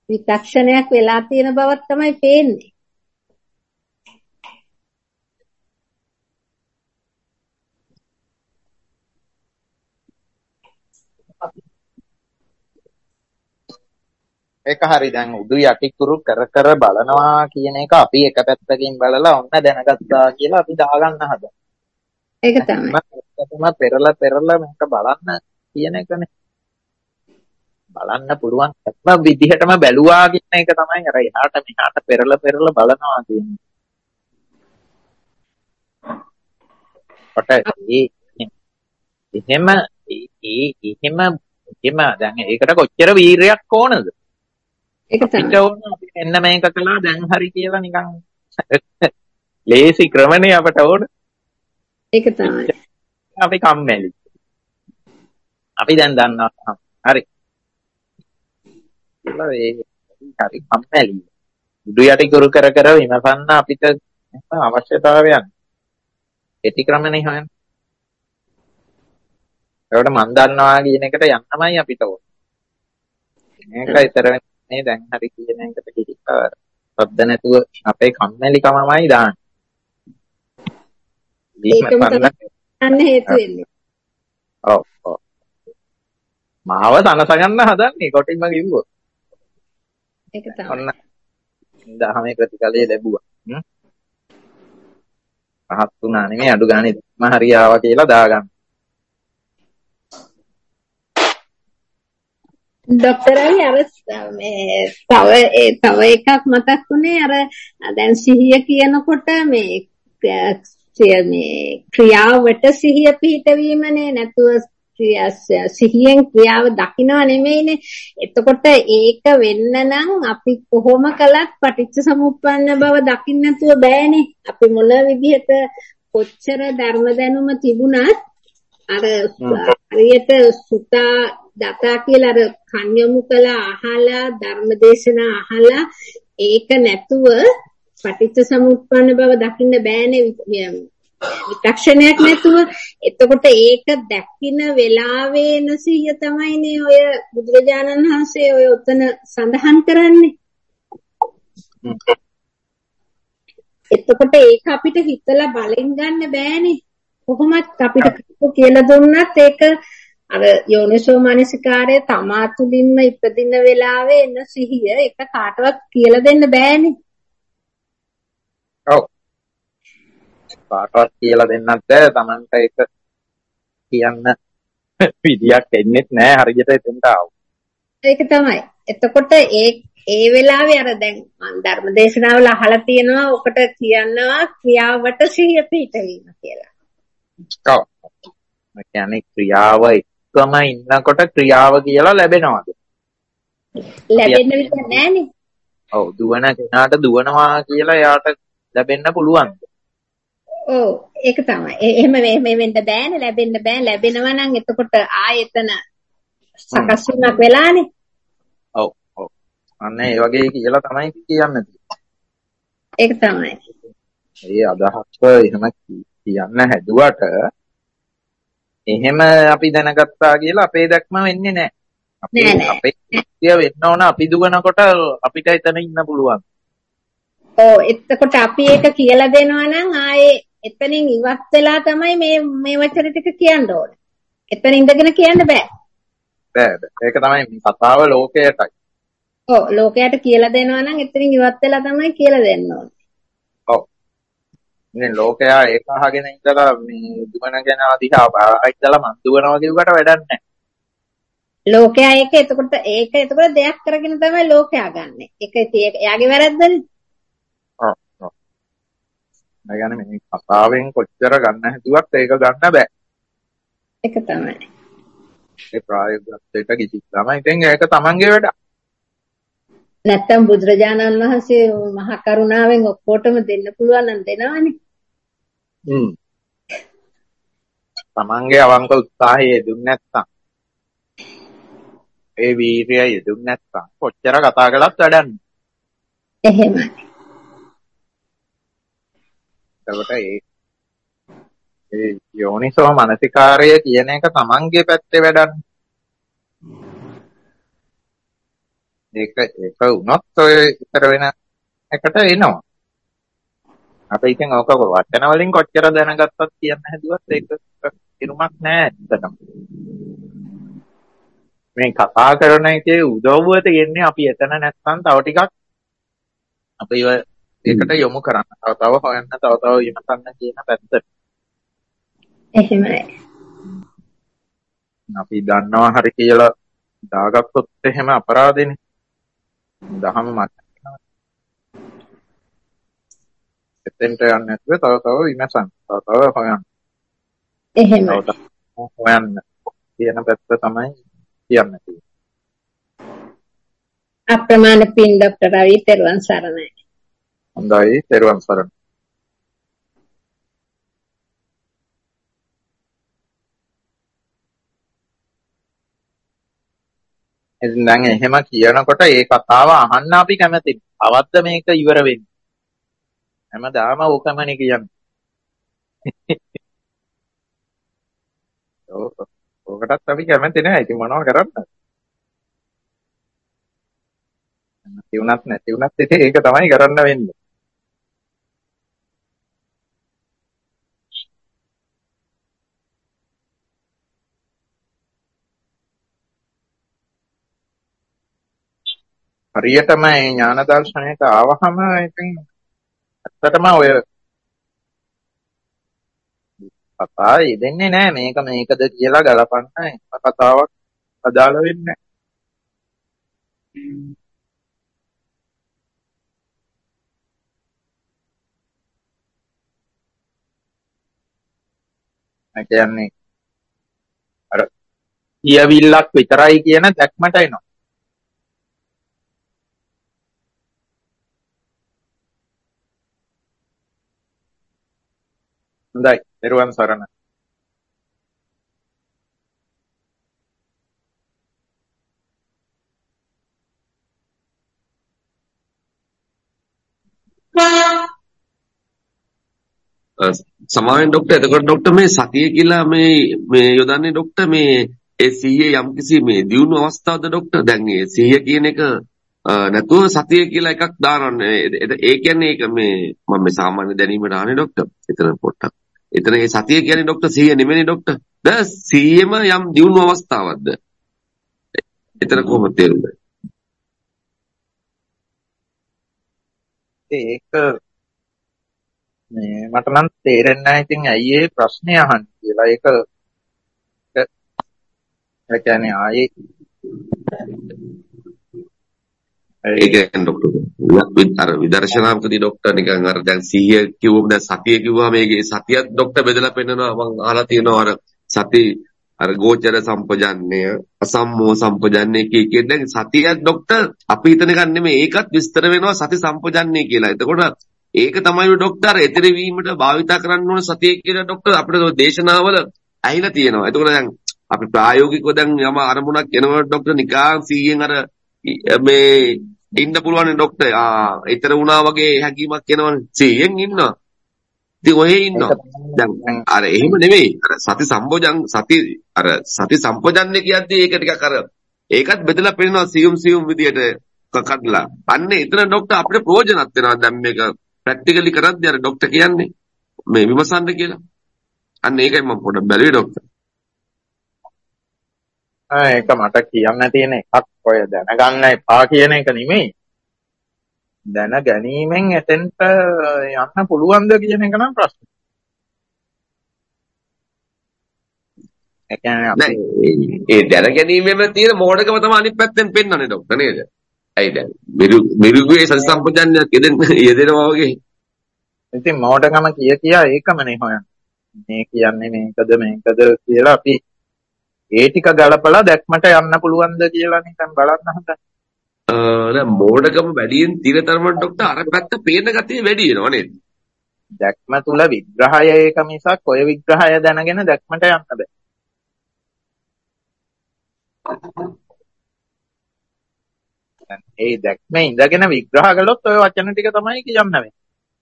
විතක්ෂණයක් වෙලා තියෙන බවක් තමයි පේන්නේ. ඒක හරි. දැන් උඩු යටි කුරු කර කර බලනවා කියන එක අපි එක පැත්තකින් බලලා ඔන්න දැනගත්තා කියලා අපි දාගන්න හදනවා. ඒක තමයි. මම පෙරලා මේක බලන්න කියන එකනේ. බලන්න පුළුවන් හැම විදිහටම බැලුවා කියන එක තමයි අර එහාට මෙහාට පෙරලා බලනවා කියන්නේ. කොට එහෙම දැන් ඒකට කොච්චර වීරයක් ඕනද? ඒක තමයි. අපි එන්න මේක කළා දැන් හරි කියලා නිකන් ලේසි ක්‍රමනේ අපට ඕන. ඒක තමයි. අපි කම්මැලි. අපි දැන් දන්නවා හරි. කියලා ඒ හරි කම්මැලි. උඩු යටි කර කර විමසන්න අපිට අවශ්‍යතාවයක්. ඒටි ක්‍රමනේ හොයන්නේ. ඒකට මන් දන්නවා කියන එකට යන්නමයි අපිට ඕන. මේක ඊතර වෙන්නේ දැන් හරි කියන එකට කිසිම සද්ද නැතුව අපේ කම්මැලිකමමයි දාන්නේ. ඒකම තමයි හේතු වෙන්නේ. ඔව්. මාව සනසගන්න හදන්නේ කොටින්ම කිව්වොත්. ඒක තමයි. ඔන්න 10 ප්‍රතිඵලයේ ලැබුවා. පහත් වුණා නෙමෙයි අඩු ගානේ හරි ආවා කියලා දාගන්න. ડોક્ટર අය අර තව එකක් මතක් වුණේ අර දැන් සිහිය කියනකොට මේ ක්‍රියාවට සිහිය පිහිටවීමනේ නැතුව සිහියෙන් ක්‍රියාව දකින්න නෙමෙයිනේ. එතකොට ඒක වෙන්න නම් අපි කොහොම කළත් පටිච්ච සමුප්පන්න බව දකින්න නැතුව බෑනේ. අපි මොන විදිහට කොච්චර ධර්ම දැනුම තිබුණත් අර හරියට සුතා දතා කියලා අර කන්‍යමු කළා අහලා ධර්මදේශනා අහලා ඒක නැතුව පටිච්ච සමුප්පන්න බව දකින්න බෑනේ විතක්ෂණයක් නැතුව. එතකොට ඒක දැකින වෙලාවේ නසිය තමයිනේ ඔය බුදුරජාණන් වහන්සේ ඔය උතන සඳහන් කරන්නේ. එතකොට ඒක අපිට හිතලා බලෙන් ගන්න බෑනේ. කොහොමත් අපිට කියලා දුන්නත් ඒක අර යෝනිසෝ මනසිකාරය තමා තුළින්ම ඉපදින වෙලාවේ එන සිහිය එක කාටවත් කියලා දෙන්න බෑනේ. ඔව්. කාටවත් කියලා දෙන්නත් බෑ. Tamanට ඒක කියන්න විදියක් එන්නේ නැහැ හරියට එතෙන්ට ආවොත්. ඒක තමයි. එතකොට ඒ වෙලාවේ අර දැන් මම ධර්ම දේශනාවල අහලා තියෙනවා ඔකට කියනවා ක්‍රියාවට සිහිය පිහිටවීම කියලා. ඔව්. ඒ කියන්නේ ක්‍රියාව එක්කම ඉන්නකොට ක්‍රියාව කියලා ලැබෙනවද? ලැබෙන්න විදිහ නැහැනේ. ඔව් දුවන කෙනාට දුවනවා කියලා එයාට ලැබෙන්න පුළුවන්. ඔව් ඒක තමයි. එහෙම වෙන්න බෑනේ ලැබෙන්න බෑ. ලැබෙනවා නම් එතකොට ආයතන සකස් වීමක් වෙලානේ. ඔව්. අන්න ඒ වගේ කියලා තමයි කියන්නේ. ඒක තමයි. ඒ අදහස්ව එහෙම කියන්න හැදුවට එහෙම අපි දැනගත්තා කියලා අපේ දැක්ම වෙන්නේ නැහැ. අපේ කිය වෙන්න ඕන අපි දුවනකොට අපිට එතන ඉන්න පුළුවන්. ඔව් එතකොට අපි ඒක කියලා දෙනවා නම් ආයේ එතනින් ඉවත් වෙලා තමයි මේ වචන ටික කියන්න ඕනේ. එතන ඉඳගෙන කියන්න බෑ. බෑ. ඒක තමයි මේ කතාව ලෝකයටයි. ඔව් ලෝකයට කියලා දෙනවා නම් එතනින් ඉවත් වෙලා තමයි කියලා දෙන්න ඕනේ. ඔව්. ඉතින් ලෝකයා ඒක අහගෙන ඉඳලා මේ දුවන කෙනා දිහා බලලා මන් දුවනවා කියුවට වැඩක් නැහැ. ලෝකයා ඒක එතකොට දෙයක් කරගෙන තමයි ලෝකයා ගන්නෙ. ඒක එයාගේ වැරද්දනේ. ඔව්. ඒ කියන්නේ මේ කතාවෙන් කොච්චර ගන්න හැදුවත් ඒක ගන්න බෑ. ඒක තමයි. ඒ ප්‍රායෝගිකත්වයට කිසි ළමයි ඉතින් ඒක තමන්ගේ වැඩ. නැත්තම් බුදුරජාණන් වහන්සේ මහා කරුණාවෙන් ඔක්කොටම දෙන්න පුළුවන් නම් දෙනවනේ. තමන්ගේ අවංක උත්සාහය යෙදුන්නේ නැත්තම් ඒ වීර්යය යෙදුන්නේ නැත්තම් කොච්චර කතා කළත් වැඩක් නැහැ. එහෙමයි. ඒකට ඒ යෝනිසෝ මනසිකාරය කියන එක තමන්ගේ පැත්තේ වැඩක්. ඒක වුණොත් ඔය ඉතර වෙන එකට එනවා. අපි ඉතින් ඕක වචන වලින් කොච්චර දැනගත්තත් කියන්න හැදුවත් ඒක ඉරුමක් නෑ ඇත්තටම. මේ කතා කරන එකේ උදව්ව තියෙන්නේ අපි එතන නැත්නම් තව ටිකක් අපි ඒකට යොමු කරන්න. තව තව හොයන්න, තව තව විමසන්න කියන පැත්තට. එහෙමයි. අපි දන්නවා හරි කියලා දාගත්තොත් එහෙම අපරාධෙනේ. දහම මත. එතෙන්ට යන්නේ නැතුව තව තව විමසන්න. තව තව හොයන්න. එහෙමයි. තව තව හොයන්න කියන පැත්ත තමයි කියන්නේ. අප්‍රමාණ පින් ડોક્ટર රවි තෙරුවන් සරණයි. හොඳයි, තෙරුවන් සරණයි. ඉතින් දැන් එහෙම කියනකොට ඒ කතාව අහන්න අපි කැමතියි. අවද්ද මේක ඉවර වෙන්නේ. හැමදාම ඕකමනේ කියන්නේ. ඕකටත් අපි කැමති නෑ. ඉතින් මොනව කරන්නද? නැති වුණත් ඉතින් ඒක තමයි කරන්න වෙන්නේ. හරියටම මේ ඥාන දර්ශනයට ආවහම ඉතින් ඇත්තටම ඔය කතා දෙන්නේ නෑ මේක මේකද කියලා ගලපන්න කතාවක් අදාළ වෙන්නේ නෑ. ඒ කියන්නේ අර කියවිල්ලක් විතරයි කියන දැක්මට එනවා. හොඳයි, ත්වන් සරණයි. සමාවෙන් ડોක්ටර් එතකොට ડોක්ටර් මේ සතිය කියලා මේ යොදන්නේ ડોක්ටර් මේ ඒ සිහියේ යම්කිසි මේ දියුණු අවස්ථාවද ડોක්ටර් දැන් මේ සිහිය කියන එක නැතුව සතිය කියලා එකක් දානවනේ ඒ කියන්නේ ඒක මේ මම මේ සාමාන්‍ය දැනීමට ආනේ ડોක්ටර් එතන පොට්ටක් එතන ඒ සතිය කියන්නේ ડોක්ටර් සිහිය නෙමෙයි ડોක්ටර් ද සිහියම යම් දියුණු අවස්ථාවක්ද එතන කොහොමද තේරුනේ ඒක මේ මට නම් තේරෙන්නේ නැහැ ඉතින් ඇයි ඒ ප්‍රශ්නේ අහන්නේ කියලා. ඒක ඒ කියන්නේ ආයේ ඒ කියන්නේ ડોක්ටර් අර විදර්ශනාමකදී ડોක්ටර් නිකන් අර දැන් සිහිය කිව්වම දැන් සතිය කිව්වම මේකේ සතියත් ડોක්ටර් බෙදලා පෙන්නනවා මම අහලා තියෙනවා අර සති අර ගෝචර සම්පජන්ණය අසම්මෝහ සම්පජන්ණය කිය දැන් සතියත් ડોක්ටර් අපි හිතන එක නෙමෙයි ඒකත් විස්තර වෙනවා සති සම්පජන්ණය කියලා. එතකොට ඒක තමයි ડોක්ටර් එතර වීමට භාවිතා කරන්න ඕන සතිය කියලා ડોක්ටර් අපිට දේශනාවල ඇහිලා තියෙනවා. එතකොට දැන් අපි ප්‍රායෝගිකව දැන් යම අරමුණක් එනකොට ડોක්ටර් නිකාන් 100න් අර මේ ඉන්න පුළුවන් ડોක්ටර් ඊතර වුණා වගේ හැඟීමක් එනවනේ 100න් ඉන්නවා. ඉතින් ඔහේ ඉන්නවා. දැන් අර එහෙම නෙමෙයි. අර සති සම්පජන්ණය කියද්දී ඒක ටිකක් අර ඒකත් බෙදලා පෙන්නනවා සියුම් විදියට කඩලා. අන්න එතන ડોක්ටර් අපිට ප්‍රයෝජනක් වෙනවා. දැන් මේක ප්‍රැක්ටිකලි කරද්දී අර ડોක්ටර් කියන්නේ මේ විමසන්න කියලා. අන්න ඒකයි මම පොඩ්ඩක් බැලුවේ ડોක්ටර්. ඒක මට කියන්න තියෙන එකක් ඔය දැනගන්න එපා කියන එක නෙමෙයි. දැන ගැනීමෙන් එතෙන්ට යන්න පුළුවන්ද කියන එක නම් ප්‍රශ්න. ඒ කියන්නේ නෑ ඒ දැන ගැනීමෙම තියෙන මෝඩකම තමයි අනිත් පැත්තෙන් පෙන්වන්නේ ડોක්ටර් නේද? ඇයි දැන් මිරුගේ සති සම්පජන්ණයක් යෙදෙනවා වගේ. ඉතින් මෝඩකම කියා ඒකමනේ හොයන්නේ. මේ කියන්නේ මේකද කියලා අපි ඒ ටික ගලපලා දැක්මට යන්න පුළුවන්ද කියලා නිකන් බලන්න හදන්නේ. දැන් මෝඩකම වැඩියෙන් තියෙන තරමට ડોක්ටර් අර පැත්ත පේන ගතිය වැඩි වෙනවා නේද? දැක්ම තුල විග්‍රහය ඒක මිසක් ඔය විග්‍රහය දැනගෙන දැක්මට යන්න බෑ. දැන් ඒ දැක්මේ ඉඳගෙන විග්‍රහ කළොත් ඔය වචන ටික තමයි කියන්න වෙන්නේ.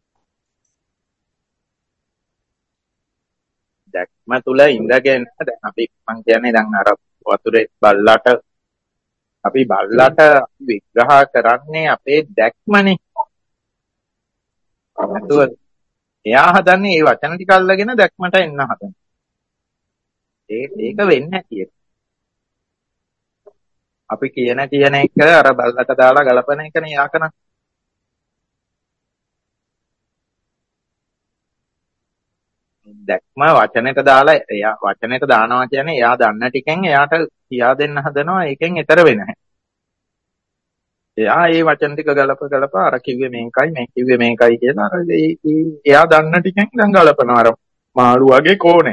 දැක්ම තුල ඉඳගෙන දැන් අපි මං කියන්නේ දැන් අර වතුරේ බල්ලට අපි බල්ලට විග්‍රහ කරන්නේ අපේ දැක්මනේ. නැතුව එයා හදන්නේ මේ වචන ටික අල්ලගෙන දැක්මට එන්න හදන. ඒක වෙන්නේ නැති එක. අපි කියන එක අර බල්ලට දාලා ගලපන එකනේ යා කරන්නේ. දැක්ම වචනෙට දාලා එයා වචනෙට දානවා කියන්නේ එයා දන්න ටිකෙන් එයාට කියා දෙන්න හදනවා. ඒකෙන් ඈතර වෙන හැටි. එයා ඒ වචන ටික ගලප අර කිව්වේ මේකයි මේ කිව්වේ මේකයි කියලා අර එයා දන්න ටිකෙන් දැන් ගලපනවා අර මාළු වගේ කෝණේ.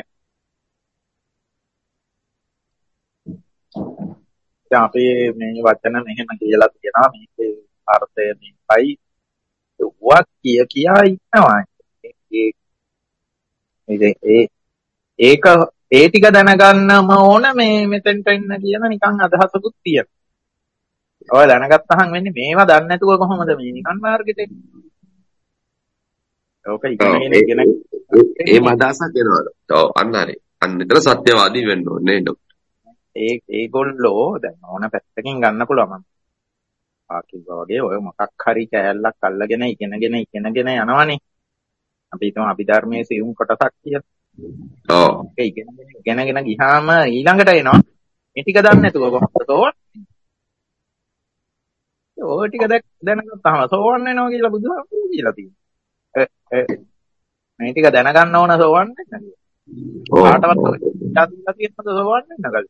දැන් අපි මේ වචන මෙහෙම කියලා තියෙනවා මේකේ අර්ථය මේකයි වත් කියා ඉන්නවා. ඒක ඒ ටික දැනගන්නම ඕන මේ මෙතෙන්ට එන්න කියන නිකන් අදහසකුත් තියෙනවා. ඔය දැනගත්තහන් වෙන්නේ මේවා දන්නේ නැතුව කොහොමද මේ නිකන් මාර්ගෙට එන්නේ? ඕක ඉගෙන එහෙම අදහසක් එනවලු. ඔව් අන්න හරි. අන්න විතර සත්‍යවාදී වෙන්න ඕනේ නේද? ඒගොල්ලෝ දැන් ඕන පැත්තකින් ගන්න පුළුවන් මම. කිව්වා වගේ ඔය මොකක් හරි කෑල්ලක් අල්ලගෙන ඉගෙනගෙන යනවනේ. අපි හිතමු අභිධර්මයේ සියුම් කොටසක් කියලා. ඔව්. ඒක ඉගෙනගෙන ගියාම ඊළඟට එනවා මේ ටික දන්නේ නැතුව කොහොමද තෝරන්නේ? ඔය ටික දැනගත්තාම සෝවන් වෙනවා කියලා බුදුහාමුදුරුවෝ කියලා තියෙනවා. මේ ටික දැනගන්න ඕන සෝවන් වෙන්න. කාටවත් තියෙනවද සෝවන් වෙන්න කලින්?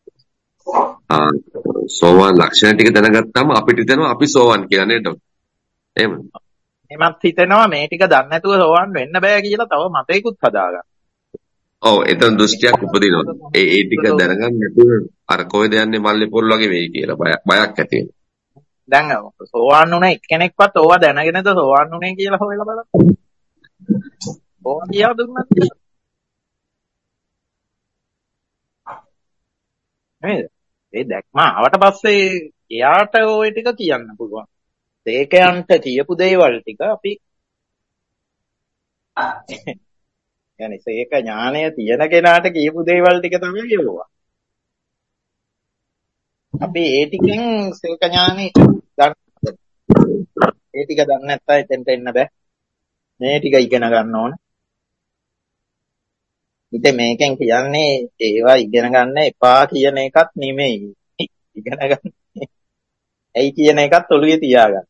සෝවන් ලක්ෂණ ටික දැනගත්තාම අපිට හිතෙනවා අපි සෝවන් කියලා නේද? එහෙම. එමත් හිතෙනවා මේ ටික දන්නේ නැතුව සෝවන් වෙන්න බෑ කියලා තව මතයකුත් හදාගන්න. ඔව් එතන දෘෂ්ටියක් උපදිනවා. ඒ ටික දැනගන්න නැතුව අර කොහෙද යන්නේ මල්ලේ පොල් වගේ වෙයි කියලා බයක් ඇති වෙනවා. දැන් සෝවන් වුණ එක්කෙනෙක්වත් ඕවා දැනගෙනද සෝවන් වුණේ කියලා හොයලා බලන්න. ඕවා කියා දුන්නත් නේද? ඒ දැක්ම ආවට පස්සේ එයාට ওই ටික කියන්න පුළුවන්. ඒකයන්ට කියපු දේවල් ටික අපි يعني ඒක ඥානය තියෙන කෙනාට කියපු දේවල් ටික තමයි කියවුවා. අපි ඒ ටිකෙන් සේක ඥානෙ ගන්න. ඒ ටික දන්නේ නැත්නම් එතෙන්ට එන්න බෑ. මේ ටික ඉගෙන ගන්න ඕන. ඉතින් මේකෙන් කියන්නේ ඒවා ඉගෙන ගන්න එපා කියන එකක් නෙමෙයි. ඉගෙන ගන්න. ඇයි කියන එකත් ඔළුවේ තියාගන්න.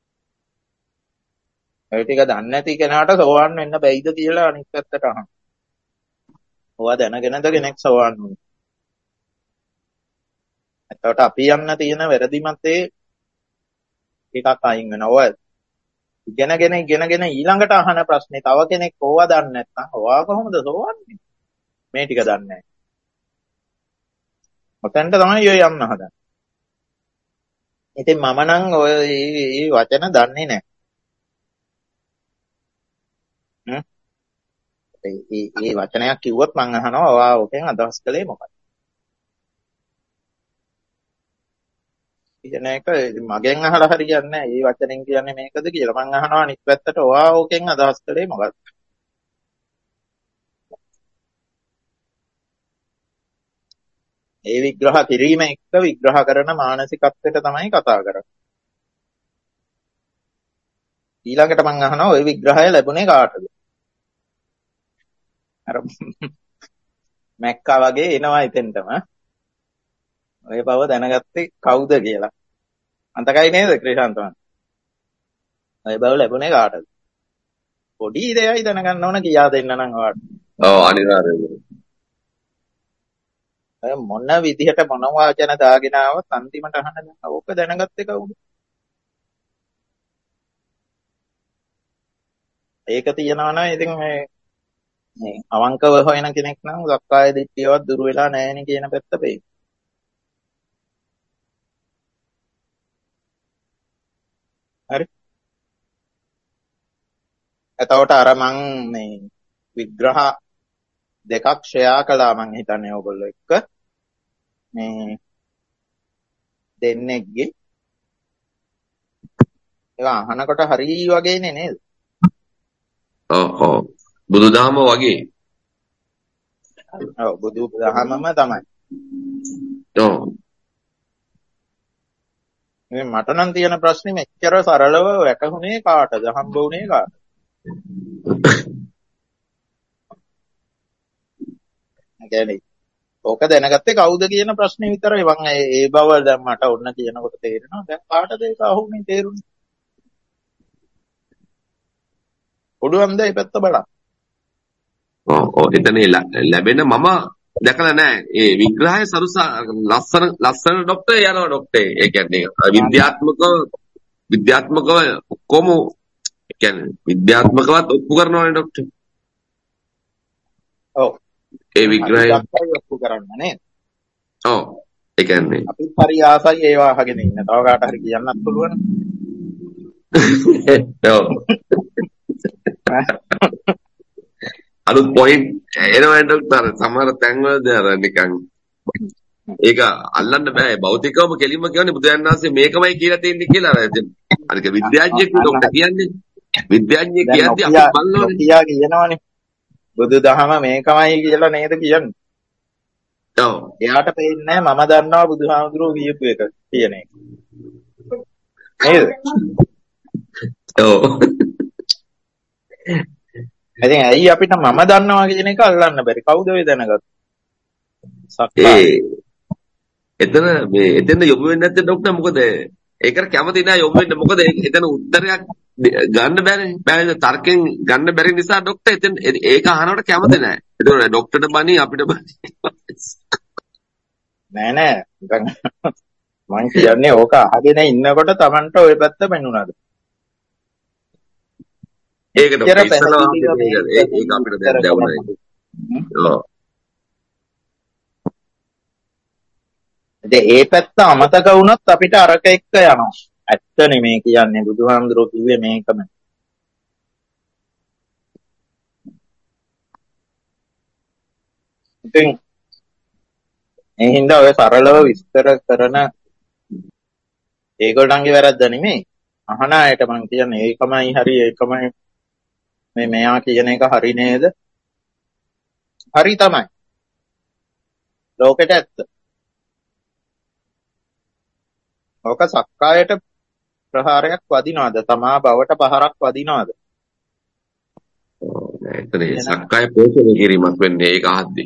ඒ ටික දන්නේ නැති කෙනාට සෝවන් වෙන්න බැයිද කියලා අනිත් පැත්තට අහන්න. ඔයා දැනගෙනද කෙනෙක් සෝවන් වෙන්නේ? එතකොට අපි යන්න තියෙන වැරදිමතේ එකක් අයින් වෙනවා. ඉගෙනගෙන ඊළඟට අහන ප්‍රශ්නේ තව කෙනෙක් ඕවා දන්නේ නැත්නම් ඔයා කොහොමද සෝවන්නේ? මේ ටික දන්නේ නැහැ. ඔතෙන්ට තමයි ඔය යන්න හදන්නේ. ඉතින් මම නම් ඔය මේ වචන දන්නේ නැහැ. මේ වචනයක් කිව්වොත් මං අහනවා ඔයා ඔකෙන් අදහස් කළේ මොකක්ද? කියන එක මගෙන් අහලා හරියන්නේ නැහැ. මේ වචනෙන් කියන්නේ මේකද කියලා. මං අහනවා අනිත් පැත්තට ඔයා ඕකෙන් අදහස් කළේ මොකක්ද? ඒ විග්‍රහ කිරීම එක්ක විග්‍රහ කරන මානසිකත්වයට තමයි කතා කරන්නේ. ඊළඟට මං අහනවා ওই විග්‍රහය ලැබුණේ කාටද? අර මැක්කා වගේ එනවා එතෙන්ටම. ඔය බව දැනගත්තේ කවුද කියලා. අන්තකයි නේද ක්‍රිෂාන්තමන්? ඔය බව ලැබුණේ කාටද? පොඩි දෙයයි දැනගන්න ඕන කියා දෙන්න නම් ඔයාට. ඔව් අනිවාර්යයෙන්. ඔය මොන විදිහට මොන වාචන දාගෙන ආවත් අන්තිමට අහන්න ඕක දැනගත්තේ කවුද? ඒක තියනවා නම් ඉතින් මේ අවංකව හොයන කෙනෙක් නම් සක්කාය දිට්ඨියවත් දුර වෙලා නැහැ නේ කියන පැත්ත පෙයි. හරි. එතකොට අර මං මේ විග්‍රහ දෙකක් ෂෙයා කළා මං හිතන්නේ ඕගොල්ලෝ එක්ක. මේ දෙන්නෙක්ගේ ඒවා අහනකොට හරි වගේනේ නේද? ඔව් බුදුදහම වගේ. ඔව් බුදුදහමම තමයි. ඔව්. මේ මට නම් තියෙන ප්‍රශ්නේ මෙච්චර සරලව වැටහුනේ කාටද? හම්බ වුනේ කාටද? ඒ කියන්නේ ඕක දැනගත්තේ කවුද කියන ප්‍රශ්නේ විතරයි. මම ඒ බව දැන් මට ඔන්න කියනකොට තේරෙනවා. දැන් කාටද ඒක අහුනේ තේරුනේ? පුළුවන් ද මේ පැත්ත බලන්න? ඔව් එතන ලැබෙන මම දැකලා නැහැ. ඒ විග්‍රහය ලස්සන ડોක්ටර් යනවා ડોක්ටර්. ඒ කියන්නේ විද්‍යාත්මකව ඔක්කොම ඒ කියන්නේ විද්‍යාත්මකවත් ඔප්පු කරනවානේ ડોක්ටර්. ඔව්. ඒ විග්‍රහය අපි ඔප්පු කරන්න නේද? ඔව්. ඒ කියන්නේ අපි හරි ආසයි ඒවා අහගෙන ඉන්න. තව කාට හරි කියන්නත් පුළුවන්. ඔව්. අලුත් පොයින්ට් එනවා ડોක්ටර්. සමහර තැන්වලදී අර නිකන් ඒක අල්ලන්න බෑ. භෞතිකවම කෙලින්ම කියන්නේ බුදුන් වහන්සේ මේකමයි කියලා තියෙන්නේ කියලා. අනික විද්‍යාඥයෙක් ડોක්ටර් කියන්නේ. විද්‍යාඥයෙක් කියද්දි අපි බලනවානේ. කියා කියනවනේ. බුදුදහම මේකමයි කියලා නේද කියන්නේ. ඔව්. එයාට පේන්නේ මම දන්නවා බුදුහාමුදුරුවෝ කියපු එක කියන එක. නේද? ඔව්. ඉතින් ඇයි අපිට මම දන්නවා කියන එක අල්ලන්න බැරි? කවුද ඔය දැනගත්තේ? සක්කාය. එතන යොමු වෙන්නේ නැත්තේ ડોක්ටර් මොකද ඒකට කැමති නෑ යොමු වෙන්න මොකද එතන උත්තරයක් ගන්න බැහැ තර්කෙන් ගන්න බැරි නිසා ડોක්ටර් එතන ඒක අහනවට කැමති නෑ ඒක ડોක්ටර්ට බණි අපිට බණි නෑ මං කියන්නේ ඕක අහගෙන ඉන්නකොට Tamanට ওই පැත්ත පෙන්නුණාද ඒක ડોක්ටර් ඉස්සලා ඒක අපිට දැන් දැවුණා ඔව් ඒ පැත්ත අමතක වුණොත් අපිට අරක එක්ක යනවා. ඇත්ත නෙමේ කියන්නේ බුදුහාමුදුරුවෝ කිව්වේ මේකම. ඉතින් ඒ හින්දා ඔය සරලව විස්තර කරන ඒගොල්ලන්ගේ වැරද්ද නෙමේ. අහන අයට මං කියන්නේ ඒකමයි හරි ඒකමයි මේ මෙයා කියන එක හරි නේද? හරි තමයි. ලෝකෙට ඇත්ත. ඕක සක්කායට ප්‍රහාරයක් වදිනවද? තමා බවට පහරක් වදිනවද? එතන සක්කාය පෝෂණය කිරීමක් වෙන්නේ ඒක අහද්දී.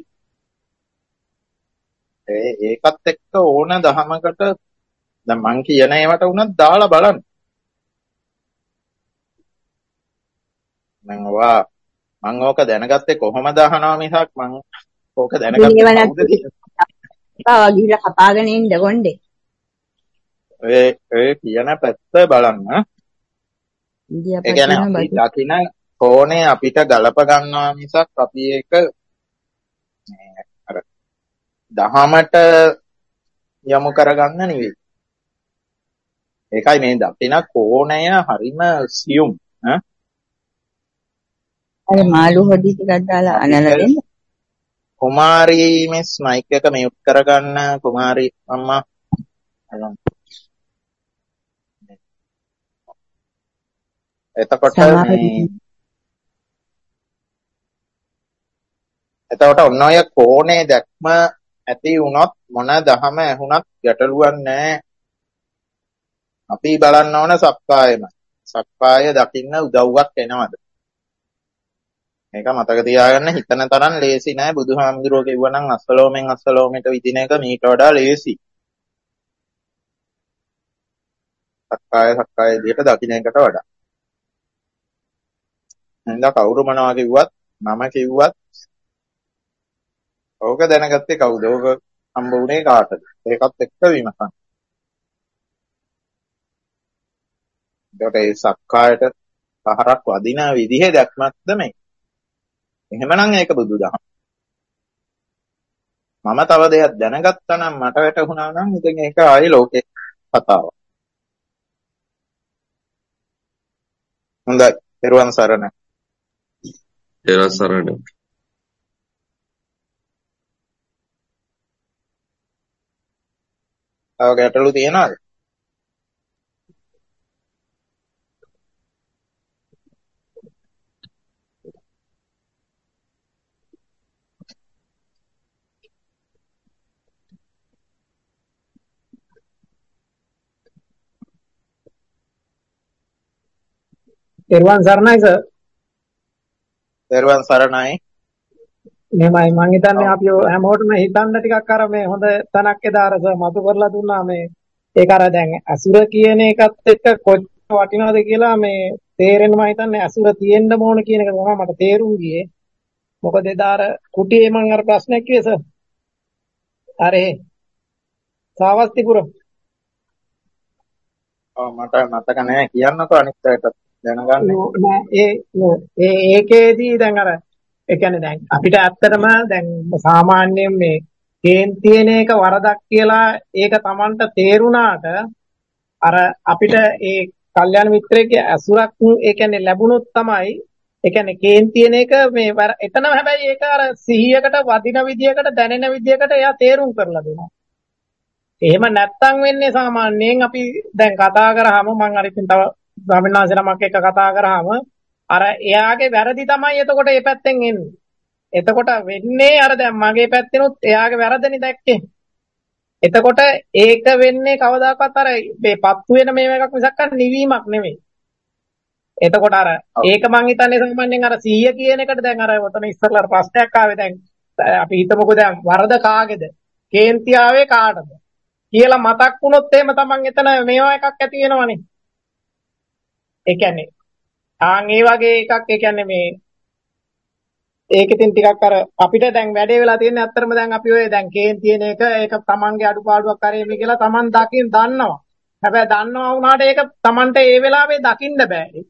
ඒකත් එක්ක ඕන දහමකට දැන් මං කියන ඒවට උනත් දාලා බලන්න. මං ඕක දැනගත්තේ කොහොමද අහනවා මිසක් මං ඕක දැනගත්තේ කවුද කියලා. ගිහිල්ලා කපාගෙන ඉන්න කොණ්ඩේ. ඔය කියන පැත්ත බලන්න. ඒ කියන්නේ අපි දකින කෝණේ අපිට ගලප ගන්නවා මිසක් අපි ඒක අර දහමට යොමු කරගන්න නෙවෙයි. ඒකයි මේ දකින කෝණය හරිම සියුම් ඈ. අර මාළු හොඩි ටිකක් දාලා අනලා දෙන්න. කුමාරි මිස් මයික් එක මියුට් කරගන්න කුමාරි අම්මා. එතකොට ඔන්න ඔය කෝණේ දැක්ම ඇති වුණොත් මොන දහම ඇහුණත් ගැටලුවක් නැහැ. අපි බලන්න ඕන සක්කායම. සක්කාය දකින්න උදව්වක් එනවද? මේක මතක තියාගන්න හිතන තරම් ලේසි නෑ. බුදුහාමුදුරුවෝ කිව්වනම් අස්සලෝමෙන් අස්සලෝමෙට විදින එක මීට වඩා ලේසි. සක්කාය විදියට දකින්න එකට වඩා. එහෙනම් කවුරු මොනවා කිව්වත් මම කිව්වත් ඕක දැනගත්තේ කවුද? ඕක හම්බ වුණේ කාටද? ඒකත් එක්ක විමසන්න. ඒකට ඒ සක්කායට පහරක් වදින විදිහේ දැක්මක්ද මේ? එහෙමනම් ඒක බුදුදහම. මම තව දෙයක් දැනගත්තා නම් මට වැටහුණා නම් ඉතින් ඒක ආයි ලෝකේ කතාවක්. හොඳයි. පෙරවන් සරණ. පෙරවන් සරණ. තව ගැටලු තියනවද? තෙරුවන් සරණයි සර්. පෙරවන් සරණයි. මෙහෙමයි මං හිතන්නේ ඔව්. අපි හැමෝටම හිතන්න ටිකක් අර මේ හොඳ තැනක් එදා අර සර් මතු කරලා දුන්නා මේ ඒක අර දැන් අසුර කියන එකත් එක්ක කොච්චර වටිනවද කියලා මේ තේරෙන්න මං හිතන්නේ අසුර තියෙන්න ඕන කියන එක තමයි මට තේරුම් ගියේ. මොකද එදා අර කුටියේ මං අර ප්‍රශ්නයක් කිව්වේ සර්. අර සාවස්තිපුර ඔව් මට මතක නැහැ කියන්නකෝ අනිත් අයට දැනගන්න. ඒකේදී දැන් අර ඒ කියන්නේ දැන් අපිට ඇත්තටම දැන් සාමාන්‍යයෙන් මේ කේන්තියන එක වරදක් කියලා ඒක Tamanට තේරුණාට අර අපිට ඒ කල්යාණ මිත්‍රයේ ඇසුරක් ඒ කියන්නේ ලැබුණොත් තමයි ඒ කියන්නේ කේන්තියන එක මේ එතනම හැබැයි ඒක අර සිහියකට වදින විදියකට දැනෙන විදියකට එයා තේරුම් කරලා දෙනවා. එහෙම නැත්තම් වෙන්නේ සාමාන්‍යයෙන් අපි දැන් කතා කරාම මම අර ඉතින් තව ස්වාමීන් වහන්සේ නමක් එක්ක කතා කරාම අර එයාගේ වැරදි තමයි එතකොට මේ පැත්තෙන් එන්නේ. එතකොට වෙන්නේ අර දැන් මගේ පැත්තෙනුත් එයාගේ වැරදනේ දැක්කේ. එතකොට ඒක වෙන්නේ කවදාකවත් අර මේ පත්තු වෙන මේව එකක් මිසක් අර නිවීමක් නෙමෙයි. එතකොට අර ඒක මං හිතන්නේ සාමාන්‍යයෙන් අර 100 කියන එකට දැන් අර ඔතන ඉස්සරලා ප්‍රශ්නයක් ආවේ දැන් අපි හිතමුකෝ දැන් වරද කාගේද? කේන්ති ආවේ කාටද? කියලා මතක් වුණොත් එහෙම තමන් එතන මේවා එකක් ඇති වෙනවනේ. ඒ කියන්නේ ආන් ඒ වගේ එකක් ඒ කියන්නේ මේ ඒක ඉතින් ටිකක් අර අපිට දැන් වැඩේ වෙලා තියෙන්නේ අත්‍තරම දැන් අපි ඔය දැන් කේන්තියන එක ඒක තමන්ගේ අඩුපාඩුවක් කරේ මේ කියලා තමන් දන්නවා. හැබැයි දන්නවා වුණාට ඒක තමන්ට ඒ වෙලාවේ දකින්න බෑ ඒක.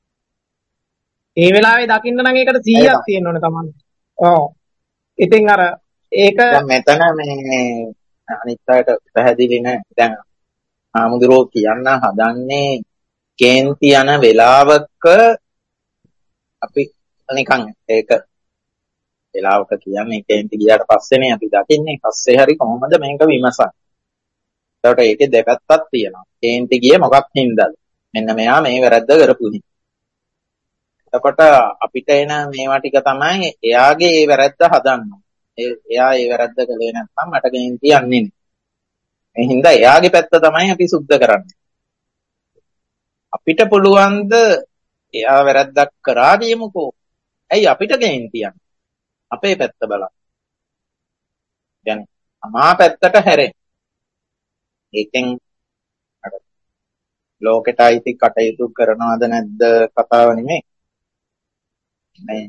ඒ වෙලාවේ දකින්න නම් ඒකට 100ක් තියෙන්න ඕනේ තමන්. ඔව්. ඉතින් අර ඒක දැන් මෙතන මේ අනිත් අයට පැහැදිලි නැහැ. දැන් ආමුදුරෝ කියන්න හදන්නේ කේන්ති යන වෙලාවක අපි නිකන් ඒක වෙලාවක කියන්නේ කේන්ති ගියාට පස්සේනේ අපි දකින්නේ. පස්සේ හරි කොහොමද මේක විමසන්නේ. ඒකට ඒකේ දෙපැත්තක් තියෙනවා. කේන්ති ගියේ මොකක් හින්දාද? මෙන්න මෙයා මේ වැරද්ද කරපු හින්දා. එතකොට අපිට එන මේවා ටික තමයි එයාගේ ඒ වැරද්ද හදන්න. එයා ඒ වැරද්ද කළේ නැත්නම් මට කේන්ති යන්නේ නැහැ. ඒ හින්දා එයාගේ පැත්ත තමයි අපි සුද්ධ කරන්නේ. අපිට පුළුවන් ද එයා වැරද්දක් කරා කියමුකෝ. ඇයි අපිට කේන්ති යන්නේ? අපේ පැත්ත බලන්න. දැන් අමා පැත්තට හැරෙන්න. ඒකෙන් අර ලෝකෙට අයිති කටයුතු කරනවද නැද්ද කතාව නෙමෙයි. මේ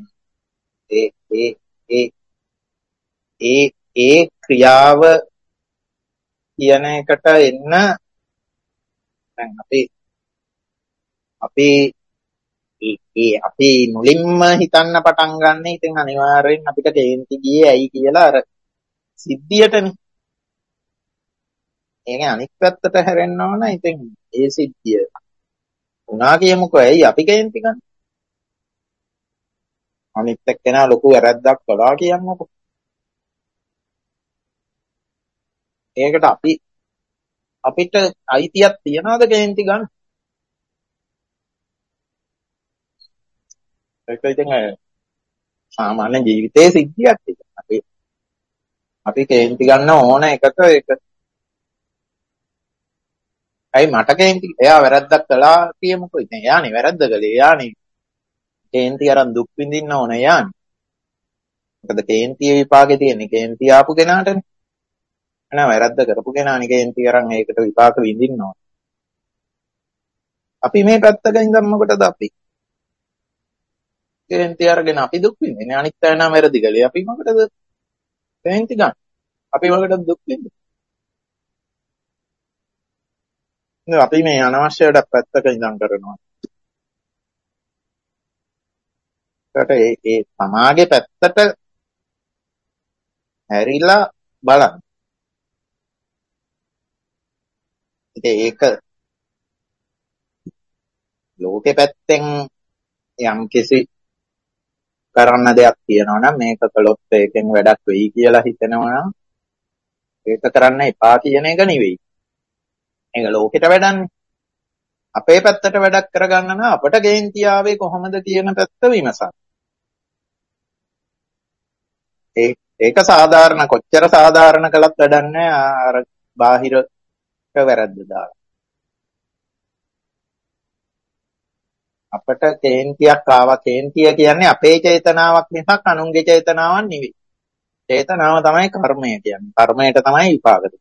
ඒ ක්‍රියාව කියන එකට එන්න දැන් අපි මුලින්ම හිතන්න පටන් ගන්න ඉතින් අනිවාර්යෙන් අපිට කේන්ති ගියේ ඇයි කියලා අර සිද්ධියටනේ. ඒකේ අනිත් පැත්තට හැරෙන්න ඕන. ඉතින් ඒ සිද්ධිය උනා කියමුකෝ ඇයි අපි කේන්ති ගන්න? අනිත් එක්කෙනා ලොකු වැරද්දක් කළා කියන්නකෝ. ඒකට අපිට අයිතියක් තියනවාද කේන්ති ගන්න? ඒක ඉතින් සාමාන්‍ය ජීවිතයේ සිද්ධියක් ඒක. අපි කේන්ති ගන්න ඕන එකට ඒක. ඇයි මට කේන්ති? එයා වැරද්දක් කළා කියමුකෝ. ඉතින් එයානේ වැරද්ද කළේ. එයානේ කේන්ති අරන් දුක් විඳින්න ඕන එයානේ. මොකද කේන්තියේ විපාකේ තියෙන්නේ කේන්ති ආපු කෙනාටනේ. නෑ වැරද්ද කරපු කෙනානේ කේන්ති අරන් ඒකට විපාක විඳින්න ඕන. අපි මේ පැත්තක ඉඳන් මොකටද අපි කේන්ති අරගෙන අපි දුක් විඳින්නේ? අනිත් අය නම් වැරදි කළේ. අපි මොකටද කේන්ති ගන්න? අපි මොකටද දුක් විඳින්නේ? අපි මේ අනවශ්‍ය වැඩ පැත්තක ඉඳන් කරනවා. ඒකට ඒ සමාජයේ පැත්තට හැරිලා බලන්න. ඒක ලෝකේ පැත්තෙන් යම් කිසි කරන්න දෙයක් තියෙනවා නම් මේක කළොත් ඒකෙන් වැඩක් වෙයි කියලා හිතෙනවා නම් ඒක කරන්න එපා කියන එක නෙවෙයි. ඒක ලෝකෙට වැඩන්නේ. අපේ පැත්තට වැඩක් කරගන්න නම් අපට කේන්ති ආවේ කොහොමද කියන පැත්ත විමසන්න. ඒක සාධාරණ කොච්චර සාධාරණ කළත් වැඩක් නැහැ අර බාහිරට වැරද්ද දාලා. අපට කේන්තියක් ආවා. කේන්තිය කියන්නේ අපේ චේතනාවක් මිසක් අනුන්ගේ චේතනාවක් නෙවෙයි. චේතනාව තමයි කර්මය කියන්නේ. කර්මයට තමයි විපාක දෙන්නේ.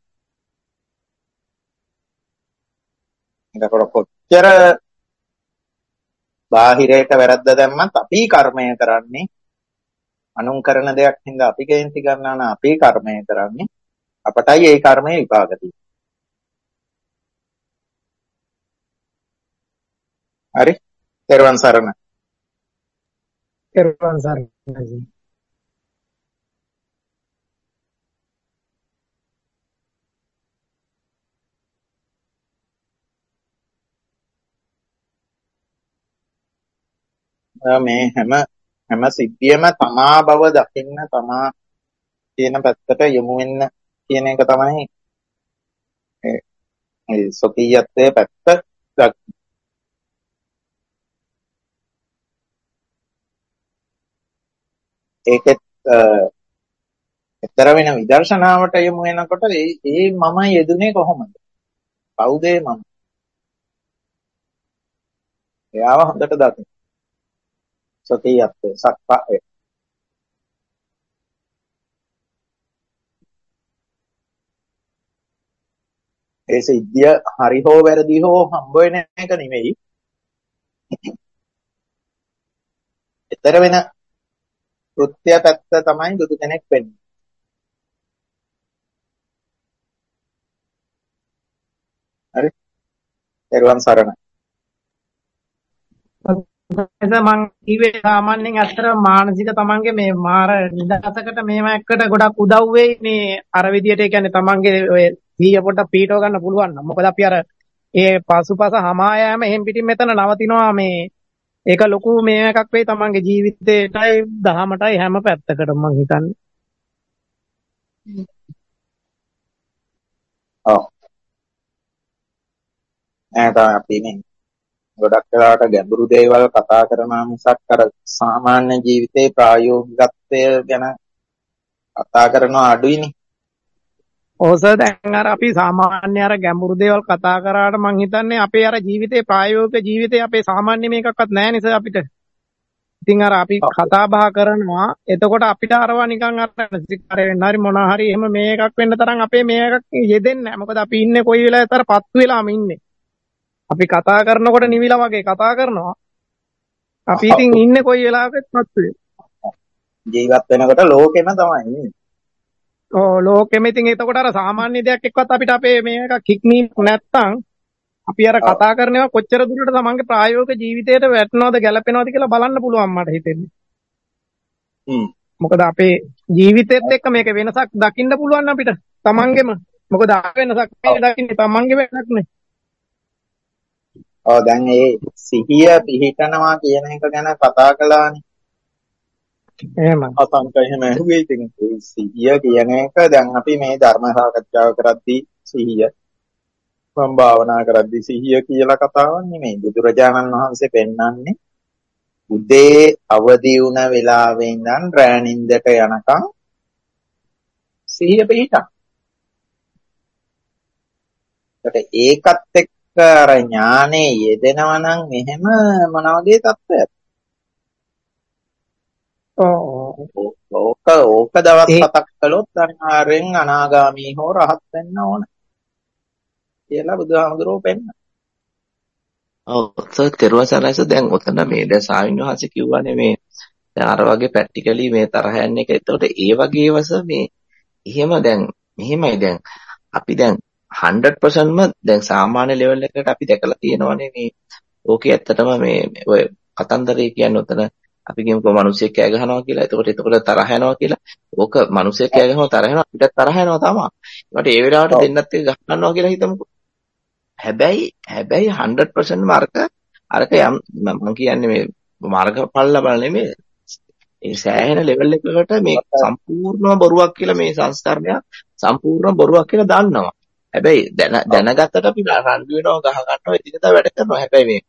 එතකොට කොච්චර බාහිරයට වැරද්ද දැම්මත් අපි කර්මය කරන්නේ අනුන් කරන දෙයක් හින්දා අපි කේන්ති ගන්නවා නම් අපි කර්මය කරන්නේ අපටයි ඒ කර්මයේ විපාක තියෙන්නේ. හරි? තෙරුවන් සරණ. තෙරුවන් සරණයි. මේ හැම සිද්ධියම තමා බව දකින්න තමා කියන පැත්තට යොමු වෙන්න කියන එක තමයි ඒ සොකීයත්වයේ පැත්ත. ඒකෙත් එතර වෙන විදර්ශනාවට යොමු වෙනකොට ඒ මම යෙදුනේ කොහොමද? කවුද මම? එයාව හොඳට දකින්න. සොකීයත්වයේ සක්කාය. ඒ සිද්ධිය හරි හෝ වැරදි හෝ හම්බ වෙන එක නෙමෙයි. එතර වෙන කෘත්‍ය පැත්ත තමයි බුදු කෙනෙක් වෙන්නේ. හරි? තෙරුවන් සරණයි. මම කිව්වේ සාමාන්‍යයෙන් ඇත්තට මානසික තමන්ගේ මේ මාර නිදහසකට මේව එක්කට ගොඩක් උදව් වෙයි මේ අර විදියට. ඒ කියන්නේ තමන්ගේ ඔය සීය පොඩ්ඩක් පීඩව ගන්න පුළුවන් නම්. මොකද අපි අර ඒ පසුපස හමා යෑම එහෙන් පිටින් මෙතන නවතිනවා. මේ ඒක ලොකු මේ එකක් වෙයි තමන්ගේ ජීවිතේටයි දහමටයි හැම පැත්තකටම මම හිතන්නේ. ඔව්. තමයි අපි මේ ගොඩක් වෙලාවට ගැඹුරු දේවල් කතා කරනවා මිසක් අර සාමාන්‍ය ජීවිතේ ප්‍රායෝගිකත්වය ගැන කතා කරනවා අඩුයිනේ. ඕස දැන් අර අපි සාමාන්‍ය අර ගැඹුරු දේවල් කතා කරාට මං හිතන්නේ අපේ අර ජීවිතේ ප්‍රායෝගික ජීවිතේ අපේ සාමාන්‍ය මේකක්වත් නැහැ නිසා අපිට. ඉතින් අර අපි කතා බහ කරනවා එතකොට අපිට අරවා නිකන් අර සිකාරය වෙන්න හරි මොනවා හරි එහෙම මේ එකක් වෙන්න තරම් අපේ මේ එකක් යෙදෙන්නේ නැහැ. මොකද අපි ඉන්නේ කොයි වෙලාවෙත් අර පත්තු වෙලාම ඉන්නේ. අපි කතා කරනකොට නිවිලා වගේ කතා කරනවා. අපි ඉතින් ඉන්නේ කොයි වෙලාවකත් පත්තු වෙලා. ජීවත් වෙනකොට ලෝකෙම තමයි ඉන්නේ. ලෝකෙම ඉතින් එතකොට අර සාමාන්‍ය දෙයක් එක්කවත් අපිට අපේ මේ එකක් හික්මීම නැත්තම් අපි අර කතා කරනවා කොච්චර දුරට තමන්ගේ ප්‍රායෝගික ජීවිතයට වැටෙනවද ගැලපෙනවද කියලා බලන්න පුළුවන් මට හිතෙන්නේ. මොකද අපේ ජීවිතෙත් එක්ක මේක වෙනසක් දකින්න පුළුවන් අපිට තමන්ගෙම. මොකද වෙනසක් මේ දකින්නේ තමන්ගේ වෙනසක් නේ. දැන් ඒ සිහිය පිහිටනවා කියන එක ගැන කතා කළානේ. එහෙමයි. අසංක එහෙම ඇහුවේ. ඉතින් ඒ සිහිය කියන එක දැන් අපි මේ ධර්ම සාකච්ඡාව කරද්දී සිහිය මම භාවනා කරද්දී සිහිය කියලා කතාවක් නෙමෙයි. බුදුරජාණන් වහන්සේ පෙන්වන්නේ උදේ අවදි වුණ වෙලාවෙ ඉඳන් රෑ නින්දට යනකම් සිහිය පිහිටා. ඒකත් එක්ක අර ඥානේ යෙදෙනවා නම් එහෙම මොන වගේ තත්ත්වයක්ද? ඕක දවස් 7ක් කළොත් අනිවාර්යෙන් අනාගාමී හෝ රහත් වෙන්න ඕන කියලා බුදුහාමුදුරුවෝ පෙන්නන. ඔව් සර් තෙරුවන් සරණයි. දැන් ඔතන මේ දැන් සාවින් වහන්සේ කිව්වනේ මේ දැන් අර වගේ ප්‍රැක්ටිකලි මේ තරහ යන එක. එතකොට ඒ වගේවස මේ එහෙම දැන් මෙහෙමයි දැන් අපි දැන් 100%ම දැන් සාමාන්‍ය ලෙවල් එකකට අපි දැකලා තියෙනවානේ මේ ඕකේ ඇත්තටම මේ ඔය කතන්දරේ කියන්නේ ඔතන අපි කියමුකෝ මිනිස්සෙක් කෑ ගහනවා කියලා. එතකොට තරහ යනවා කියලා. ඕක මිනිස්සෙක් කෑ ගහනවා තරහ යනවා අපිට තරහ යනවා තමයි. ඒකට ඒ වෙලාවට දෙන්නත් එක ගහනවා කියලා හිතමුකෝ. හැබැයි 100%ම අරක යම් මම කියන්නේ මේ මාර්ගඵල ලබන නෙමෙයි. ඒ සෑහෙන ලෙවල් එකකට මේ සම්පූර්ණම බොරුවක් කියලා මේ සංස්කරණය සම්පූර්ණ බොරුවක් කියලා දන්නවා. හැබැයි දැනගත්තට අපි රණ්ඩු වෙනවා ගහ ගන්නවා ඉදිරියට වැඩ කරනවා. හැබැයි මේ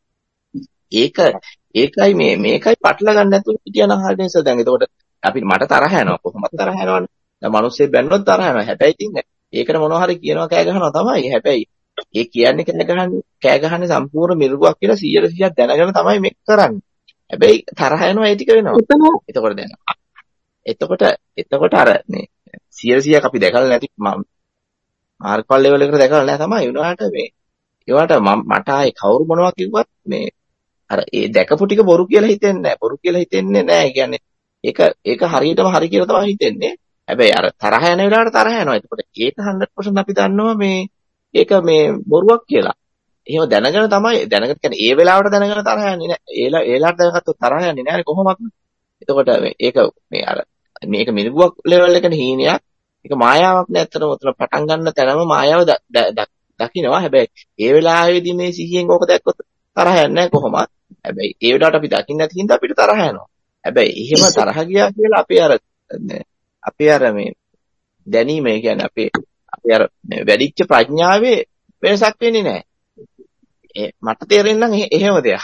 ඒකයි මේකයි පටල ගන්න නැතුව හිටියනම් හරිය නිසා දැන් එතකොට අපි මට තරහ යනවා කොහොමද තරහ යනවනේ. දැන් මිනිස්සේ බැන්නොත් තරහ යනවා. හැබැයි ඉතින් ඒකට මොනවා හරි කියනවා කෑ ගහනවා තමයි. හැබැයි ඒ කියන්නේ කෑ ගහන්නේ සම්පූර්ණ මිරිඟුවක් කියලා 100% දැනගෙන තමයි මේක කරන්නේ. හැබැයි තරහ යනවා ඒ ටික වෙනවා. එතකොට දැන් එතකොට අර මේ 100% අපි දැකලා නැති මාර්කවල් ලෙවල් එකට දැකලා නැහැ තමයි. උනාට මේ ඒවට මට ආයේ කවුරු මොනවා කිව්වත් මේ අර ඒ දැකපු ටික බොරු කියලා හිතෙන්නේ නැහැ. බොරු කියලා හිතෙන්නේ නැහැ. ඒ කියන්නේ ඒක හරියටම හරි කියලා තමයි හිතෙන්නේ. හැබැයි අර තරහ යන වෙලාවට තරහ යනවා. එතකොට ඒක 100% අපි දන්නවා මේ ඒක මේ බොරුවක් කියලා. එහෙම දැනගෙන කියන්නේ ඒ වෙලාවට දැනගෙන තරහ යන්නේ නැහැ. ඒ වෙලාවට දැනගත්තොත් තරහ යන්නේ නැහැ කොහොමද? එතකොට ඒක මේ අර මේක මිරිඟුවක් ලෙවල් එකනේ හීනයක්. ඒක මායාවක් නේ ඇත්තටම. උතන පටන් ගන්න තැනම මායාව දකින්නවා. හැබැයි ඒ වෙලාවේදී මේ සිහියෙන් ඕක දැක්කොත් තරහ යන්නේ නැහැ කොහොමද? හැබැයි ඒ වෙලාවට අපි දකින්න නැති හින්දා අපිට තරහ යනවා. හැබැයි එහෙම තරහ ගියා කියලා අපි අර මේ දැනීම කියන්නේ අපි අර වැඩිච්ච ප්‍රඥාවේ වෙනසක් වෙන්නේ නැහැ. මට තේරෙන්නේ නම් එහෙම දෙයක්.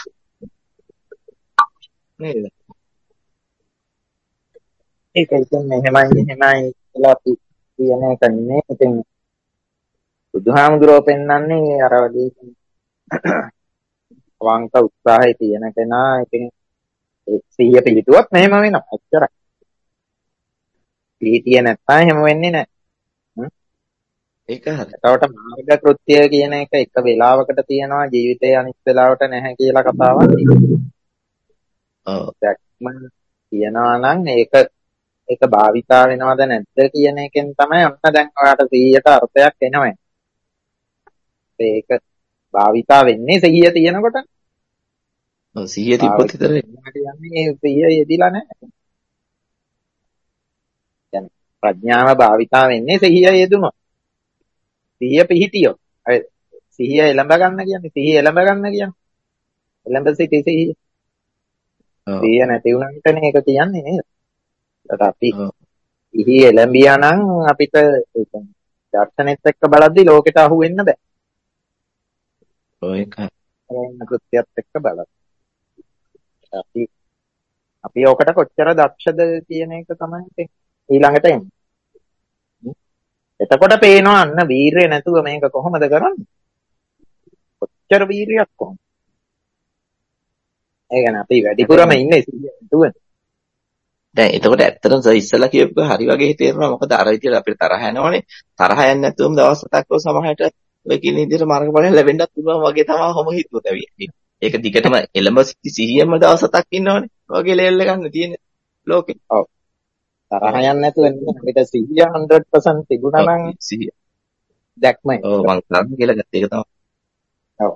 නේද? ඒක ඉතින් එහෙමයි කියලා අපි කියන එක නෙමෙයි. ඉතින් බුදුහාමුදුරුවෝ පෙන්වන්නේ අර වගේ වංක උත්සාහය තියෙන කෙනා ඉතින් සිහිය පිළිතුවත් මෙහෙම වෙනවා. එච්චරයි. පිළිතිය නැත්නම් එහෙම වෙන්නේ නැහැ. ඒක හරි. ඒකට මාර්ග කෘත්‍ය කියන එක වෙලාවකට තියෙනවා ජීවිතේ අනිත් වෙලාවට නැහැ කියලා කතාවක්. ඔව්. දැක්ම තියනවා නම් ඒක භාවිතා වෙනවද නැද්ද කියන එකෙන් තමයි අන්න දැන් ඔයාලට 100ට අර්ථයක් එනවා. ඒක භාවිතා වෙන්නේ 100 තියෙනකොට. ඔව් 100 තිබ්බොත් විතරයි. කියන්නේ 100 යෙදිලා නැහැ. දැන් ප්‍රඥාව භාවිතා වෙන්නේ 100 යෙදුනොත්. 100 පිහිටියොත්. අය 100 එළඹ ගන්න කියන්නේ. එළඹ සිටි 100. 100 නැති වුණාටනේ ඒක කියන්නේ නේද? ඒකට අපි ඉහි එළඹියා නම් අපිට දර්ශනෙත් එක්ක බලද්දි ලෝකෙට අහු වෙන්න බෑ. ඔය එක කෘත්‍යයත් එක්ක බලන්න. අපි ඔකට කොච්චර දක්ෂද කියන එක තමයි ඊළඟට එන්නේ. එතකොට පේනවා අන්න වීරිය නැතුව මේක කොහොමද කරන්නේ? කොච්චර වීරියක් කොහොමද? ඒ කියන්නේ අපි වැඩිපුරම ඉන්නේ 100 දැන් එතකොට ඇත්තටම ඉස්සලා කියපුවා හරි වගේ තේරෙනවා. මොකද අර විදිහට අපිට තරහ යනවනේ. තරහ යන්නේ නැතුවම දවස් 7ක් සමහරට ඔය කියන විදිහට මාර්ගඵල ලැබෙන්නත් පුළුවන් වගේ තමයි කොහොම හිතුවත් ඇවිත්. ඒක දිගටම එළඹ සිහියෙන්ම දවස් 7ක් ඉන්නවනේ. වගේ ලෙවල් එකක් තියෙන ලෝකෙ. ඔව්. තරහ යන්නේ නැතුව අපිට 100% තිබුණා නම් 100 දැක්මයි. ඔව් මං කරන්නේ කියලා ගත්ත එක තමයි. ඔව්.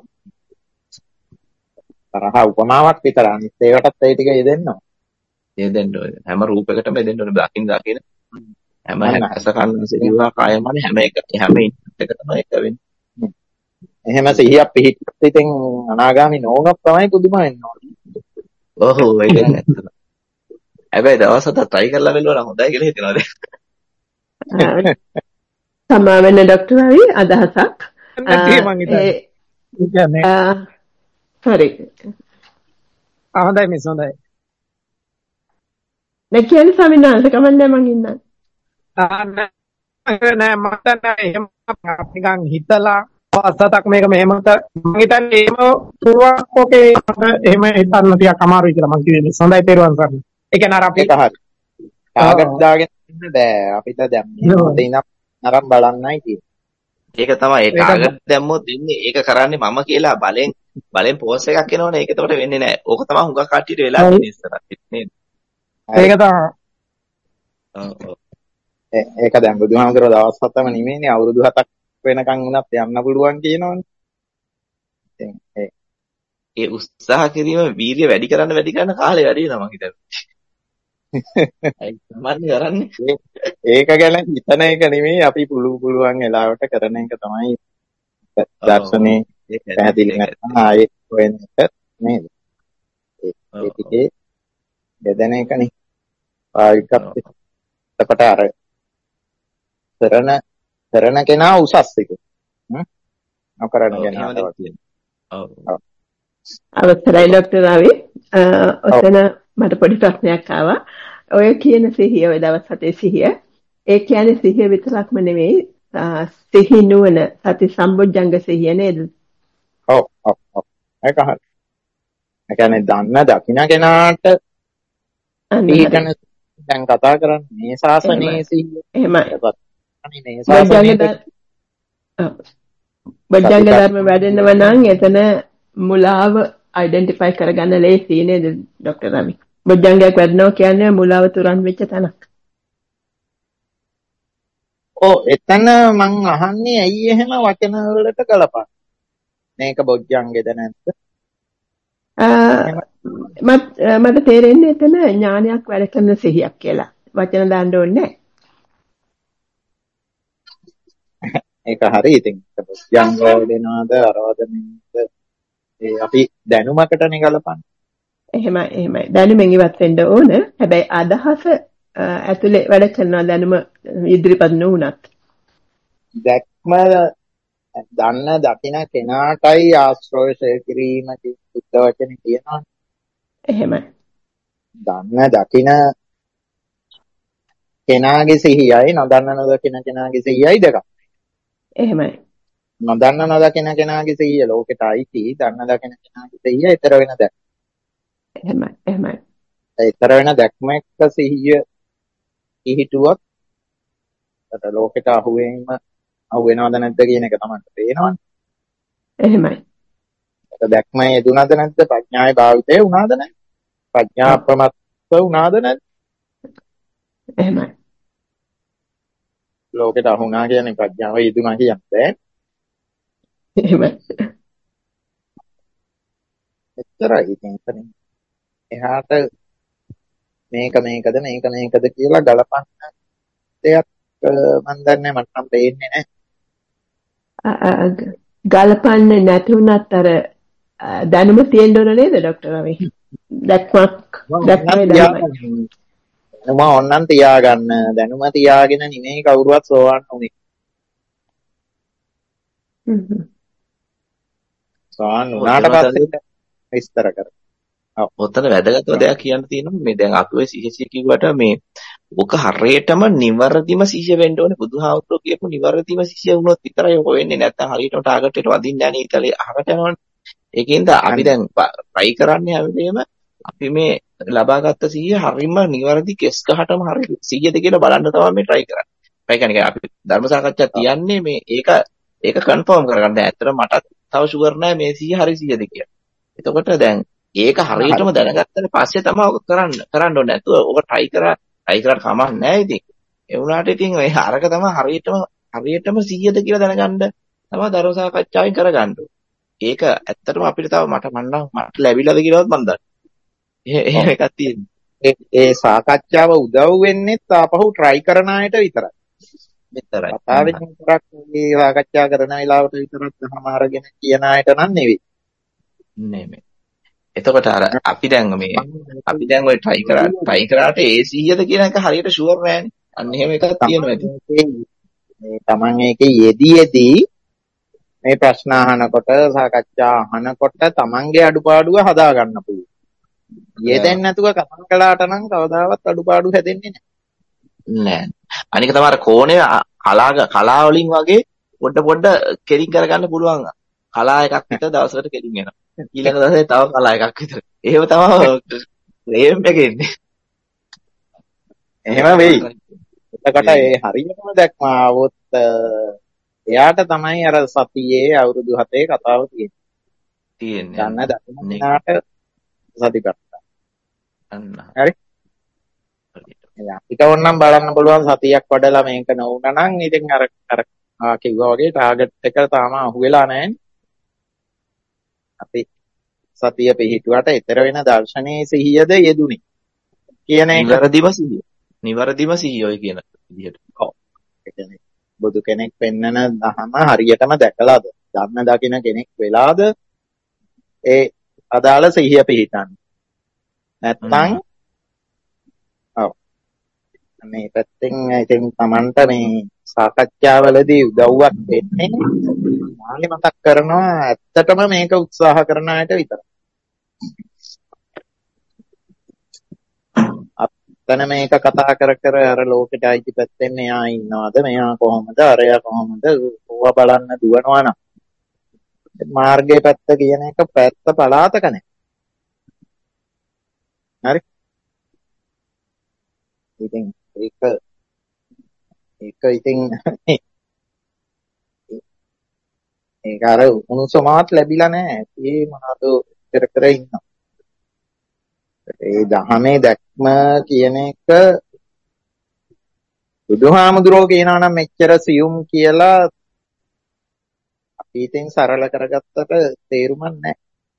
තරහ උපමාවක් විතර අනිත් ඒවටත් ඒ ටික යෙදෙන්නවා. යෙදෙන්න ඕනේ. හැම රූපයකටම යෙදෙන්න ඕනේ. දකින්න හැම ඇස කන සිරුවා කාය මන හැම එක තමයි එක වෙන්නේ. එහෙම 100ක් පිහිටිත් ඉතින් අනාගාමී නොවුනොත් තමයි පුදුම වෙන්නේ. ඔව් ඒක ඇත්තට. හැබැයි දවස් 7ක් try කරලා බලනවා නම් හොඳයි කියලා හිතනවා දැන්. සමාවෙන්න ડોක්ටර් රවි අදහසක්. හරි. හොඳයි මිස් හොඳයි. දැන් කියන්නේ සමිනාංශ කමන්නේ මං ඉන්නම්. නෑ මට නෑ එහෙම නිකන් හිතලා පස්සතක් මේක මෙහෙම මම හිතන්නේ එහෙම පුරුවක් ඔකේ එහෙම හිතන්න ටිකක් අමාරුයි කියලා මං කියන්නේ. හොඳයි තේරුවන් ගන්න. ඒ කියන්නේ අර අපි ටාගට් දාගෙන ඉන්න බෑ. අපිට දැන් මේ ඉඳන් අරන් බලන්නයි තියෙන්නේ. ඒක තමයි ඒ ටාගට් දැම්මොත් ඉන්නේ ඒක කරන්නේ මම කියලා බලෙන් පෝස්ට් එකක් එනවනේ. ඒක එතකොට වෙන්නේ නෑ. ඕක තමයි හුඟක් කට්ටියට වෙලා තියෙන්නේ ඉස්සරහට නේද? ඒක තමයි. ඔව්. ඒක දැන් බුදුහාමුදුරුවෝ දවස් 7ම නෙමෙයිනේ අවුරුදු 7ක් වෙනකන් වුණත් යන්න පුළුවන් කියනවනේ. ඉතින් ඒ උත්සාහ කිරීම වීර්ය වැඩි කරන්න කාලේ වැඩි වෙනවා මං හිතන්නේ. ඒ තමයි කරන්නේ. ඒක ගැන හිතන එක නෙමෙයි අපි පුළුවන් වෙලාවට කරන එක තමයි දර්ශනේ පැහැදිලි නැත්නම් ආයෙත් හොයන එක නේද? ඒ ටිකේ බෙදෙන එකනේ. එතකොට අර කරන කෙනා උසස් එක. නොකරන කෙනා ඔව්. අවසරයි ડોක්ටර් රවි. ඔතන මට පොඩි ප්‍රශ්නයක් ආවා. ඔය කියන සිහිය ඔය දවස් 7 සිහිය. ඒ කියන්නේ සිහිය විතරක්ම නෙමෙයි සිහි නුවණ සති සම්බොජ්ජංග සිහිය නේද? ඔව් ඔව් ඔව්. ඒක හරි. ඒ කියන්නේ දන්න දකින්න කෙනාට පිළිතන දැන් කතා කරන්නේ මේ ශාසනයේ සිහිය. එහෙමයි. මේ ශාසනයේ බොජ්ජංග ධර්ම වැඩෙනව නම් එතන මුලාව අයිඩෙන්ටිෆයි කරගන්න ලේසි නේද ડોક્ટર රවි? බොජ්ජංගයක් වැඩනවා කියන්නේ මුලාව තුරන් වෙච්ච තැනක්. ඔව් එතන මං අහන්නේ ඇයි එහෙම වචන වලට ගලපන්නේ? මේක බොජ්ජංගෙද නැද්ද? මට තේරෙන්නේ එතන ඥානයක් වැඩ කරන සිහියක් කියලා. වචන දාන්න ඕනේ නැහැ. ඒක හරි. ඉතින් බොජ්ජංග වෙනවාද අරවදනේද ඒ අපි දැනුමකටනේ ගලපන්නේ. එහෙමයි. දැනුමෙන් ඉවත් වෙන්න ඕන. හැබැයි අදහස ඇතුලේ වැඩ කරනවා දැනුම ඉදිරිපත් නොවුනත්. දැක්ම දන්න දකින කෙනාටයි ආශ්‍රයය කිරීම බුද්ධ වචනේ කියනවා. එහෙමයි. දන්න දකින කෙනාගේ සිහියයි නොදන්න නොදකින කෙනාගේ සිහියයි දෙකක්. එහෙමයි. නොදන්න නොදකින කෙනාගේ සිහිය ලෝකෙට අයිති. දන්න දකින කෙනාගේ සිහිය ඊතර වෙන දැක්ම. එහෙමයි. ඊතර වෙන දැක්ම එක්ක සිහිය පිහිටුවක් අත ලෝකෙට අහුවෙනවද නැද්ද කියන එක තමයි පේනවනේ. එහෙමයි. ඒක දැක්ම යෙදුනද නැද්ද? ප්‍රඥාවේ භාවිතය වුණාද නැද්ද? ප්‍රඥා අප්‍රමත්ත වුණාද නැද්ද? එහෙමයි. ලෝකෙට අහුණා කියන්නේ ප්‍රඥාව යෙදුනා කියන්නේ. එහෙමයි. එච්චරයි ඉතින් එතනින් එහාට මේක මේකද කියලා ගලපන්න දෙයක් මම දන්නේ මට නම් පේන්නේ නැහැ. ගලපන්නේ නැති වුණත් අර දැනුම තියෙන්න ඕන නේද ડોක්ටර් රවි? දැක්මක් දැනුම ඕනනම් තියාගන්න. දැනුම තියාගෙන නෙමෙයි කවුරුවත් සෝවන් උනේ. සෝවන් උනාට පස්සේ විස්තර කර. ඔතන වැදගත්ම දෙයක් කියන්න තියෙනවා මේ දැන් අපි ඔය සිහිය කිව්වට මේ ඔක හරියටම නිවර්දිම සිහිය වෙන්න ඕනේ. බුදුහාමුදුරුවෝ කියපු නිවර්දිම සිහිය වුණොත් විතරයි ඔක වෙන්නේ. නැත්නම් හරියටම ටාගට් එකට වදින්න යන්නේ ඉතලේ අහකට යනවනේ. ඒකෙන්ද අපි දැන් try කරන්නේ හැමදේම අපි මේ ලබාගත් සිහිය හරියම නිවර්දි කෙස් ගහටම හරි 100ද කියලා බලන්න තමයි මේ try කරන්නේ. ඒ කියන්නේ අපි ධර්ම සාකච්ඡා තියන්නේ මේ ඒක කන්ෆර්ම් කරගන්න. ඇත්තට මට තව ෂුවර් නැහැ මේ සිහිය හරි 100ද කියලා. එතකොට දැන් ඒක හරියටම දැනගත්තට පස්සේ තමයි ඔක කරන්න ඕනේ. නැතුව ඔක try කරාට කමක් නැහැ ඉතින්. ඒ වුණාට ඉතින් ඔය අරක තමයි හරියටම 100ද කියලා දැනගන්න තමයි ධර්ම සාකච්ඡාවෙන් කරගන්න ඕනේ. ඒක ඇත්තටම අපිට තව මට ලැබිලාද කියලාවත් මන් දන්නේ. එහෙම එකක් තියෙනවා. ඒ සාකච්ඡාව උදව් වෙන්නේ තාපහු try කරන අයට විතරයි. කතාවෙන් විතරක් මේ සාකච්ඡා කරන වෙලාවට විතරක් තහම අරගෙන කියන අයට නම් නෙවෙයි. නෙමෙයි. එතකොට අර අපි දැන් ඔය try කරාට ඒ 100ද කියන එක හරියට ෂුවර් නෑනේ. අන්න එහෙම එකක් තියෙනවා ඉතින්. මේ Taman එකේ යෙදී මේ ප්‍රශ්න අහනකොට සාකච්ඡා අහනකොට Tamanගේ අඩුපාඩුව හදා ගන්න පුළුවන්. යෙදෙන්නේ නැතුව කතා කළාට නම් කවදාවත් අඩුපාඩු හැදෙන්නේ නෑ. අනික තමයි කෝණය කලා වලින් වගේ පොඩ කෙලින් කරගන්න පුළුවන්. කලා එකක් විතර දවසකට කෙලින් වෙනවා. ඊළඟ දවසේ තව කලා එකක් විතර. එහෙම තමයි ෆ්‍රේම් එකේ ඉන්නේ. එහෙම වෙයි. එතකොට ඒ හරියටම දැක්ම આવොත් එයාට තමයි අර සතියේ අවුරුදු 7 කතාව තියෙන්නේ. ගන්න දකින්නාට සතිපට්ඨාන. හරි. අපිට ඕනනම් බලන්න පුළුවන් සතියක් වඩලා මේක නොවුනා නම් ඉතින් අර කිව්වා වගේ ටාගට් එක තාම අහුවෙලා නැහැ. අපි සතිය පිහිටුවට ඊතර වෙන දර්ශනයේ සිහියද යෙදුනේ කියන එක නිවැරදිම සිහිය ඔය කියන විදිහට. ඔව්. ඒ කියන්නේ බුදු කෙනෙක් පෙන්නන දහම හරියටම දැකලාද? දන්න දකින කෙනෙක් වෙලාද? ඒ අදාළ සිහිය පිහිටන්නේ. නැත්තම් ඔව්. මේ පැත්තෙන් ඉතින් Tamanට මේ සාකච්ඡාවලදී උදව්වක් දෙන්නේ මාළි මතක් කරනවා ඇත්තටම මේක උත්සාහ කරන අයට විතරයි. එතන මේක කතා කර කර අර ලෝකෙට අයිති පැත්තෙන් මෙයා ඉන්නවද මෙයා කොහොමද අරයා කොහොමද ඕවා බලන්න දුවනවා නම් මාර්ගයේ පැත්ත කියන එක පැත්ත පලාතක නැහැ. හරි. ඉතින් ඒක ඉතින් ඒක අර උණුසුමවත් ලැබිලා නැහැ. ඒ මොනවද කර කර ඉන්නවා. ඒ දහමේ දැක්ම කියන එක බුදුහාමුදුරුවෝ කියනවා නම් මෙච්චර සියුම් කියලා අපි ඉතින් සරල කරගත්තට තේරුමක් නැහැ.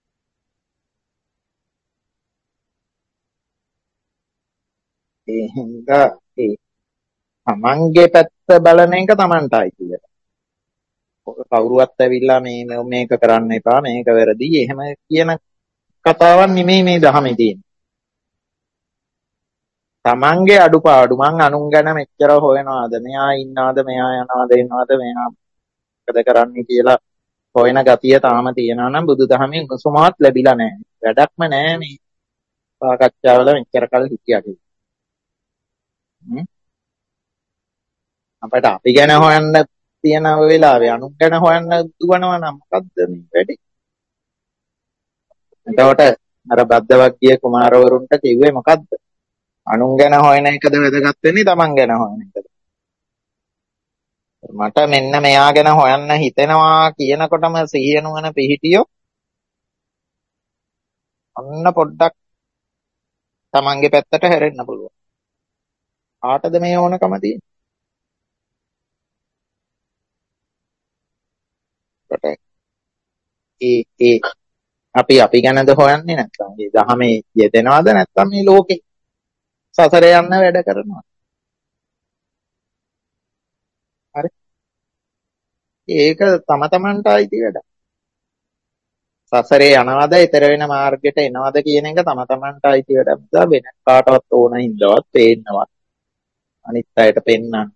ඒ හින්දා ඒ තමන්ගේ පැත්ත බලන එක තමන්ටයි කියලා. කවුරුවත් ඇවිල්ලා මේක කරන්න එපා මේක වැරදි එහෙම කියන කතාවක් නෙමෙයි මේ දහමේ තියෙන්නේ. තමන්ගේ අඩුපාඩු මං අනුන් ගැන මෙච්චර හොයනවාද මෙයා ඉන්නවද මෙයා යනවද එනවද මෙයා මොකද කරන්නේ කියලා හොයන ගතිය තාම තියෙනවා නම් බුදුදහමේ උණුසුමවත් ලැබිලා නැහැ. වැඩක්ම නැහැ මේ සාකච්ඡාවල මෙච්චර කල් හිටියා කියලා. අපිට අපි ගැන හොයන්න තියෙන වෙලාවේ අනුන් ගැන හොයන්න දුවනවා නම් මොකද්ද මේ වැඩේ? එතකොට අර බද්දවග්ගිය කුමාරවරුන්ට කිව්වේ මොකද්ද? අනුන් ගැන හොයන එකද වැදගත් වෙන්නේ තමන් ගැන හොයන එකද? මට මෙන්න මෙයා ගැන හොයන්න හිතෙනවා කියනකොටම සිහිය නුවණ පිහිටියෝ අන්න පොඩ්ඩක් තමන්ගේ පැත්තට හැරෙන්න පුළුවන්. ආටද මේ ඕනකම තියෙන්නේ? ඒ අපි ගැනද හොයන්නේ නැත්නම් මේ දහමේ යෙදෙනවද නැත්නම් මේ ලෝකේ සසරේ යන්න වැඩ කරනවා. හරි. ඒක තම තමන්ට අයිති වැඩ. සසරේ යනවද ඊතර වෙන මාර්ගයට එනවද කියන එක තම තමන්ට අයිති වැඩක්. නිසා වෙන කාටවත් ඕන හින්දාවත් පේන්නවත් අනිත් අයට පෙන්වන්න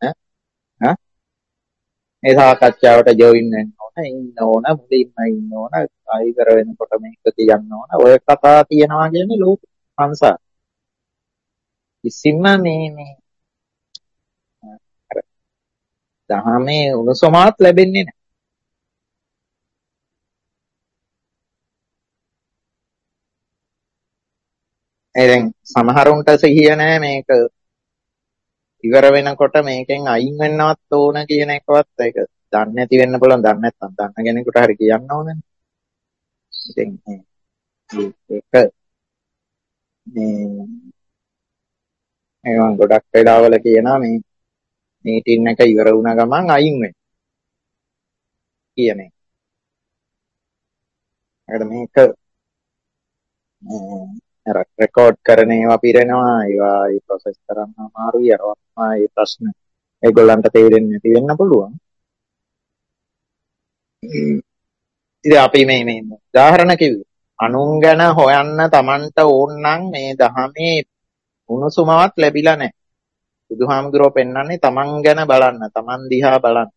මේ සාකච්ඡාවට ජොයින් වෙන්න ඕන, ඉන්න ඕන, මුලින්ම ඉන්න ඕන, ආයිකර වෙනකොට මේක කියන්න ඕන. ඔය කතා තියනවා කියන්නේ ලෝක සංසාර. කිසිම මේ දහමේ උණුසුමක් ලැබෙන්නේ නැහැ. දැන් සමහරුන්ට සිහිය නැහැ මේක ඉවර වෙනකොට මේකෙන් අයින් වෙන්නවත් ඕන කියන එකවත් ඒක දන්නේ නැති වෙන්න පුළුවන්. දන්නේ නැත්නම් දන්න කෙනෙකුට හරි කියන්න ඕනනේ. ඉතින් ඒක මම ගොඩක් වෙලාවල කියනවා මේ මීටින් එක ඉවර වුණ ගමන් අයින් වෙන්න කියන එක. මේක රෙකෝඩ් කරන ඒවා පිරෙනවා ඒවා ඒ ප්‍රොසෙස් කරන්න අමාරුයි අරවා ඒ ප්‍රශ්න ඒගොල්ලන්ට තේරෙන්නේ නැති වෙන්න පුළුවන්. ඉතින් අපි මේ උදාහරණ කිව්වේ අනුන් ගැන හොයන්න Tamanට ඕන නම් මේ දහමේ උණුසුමවත් ලැබිලා නැහැ. බුදුහාමුදුරුවෝ පෙන්වන්නේ Taman ගැන බලන්න, Taman දිහා බලන්න.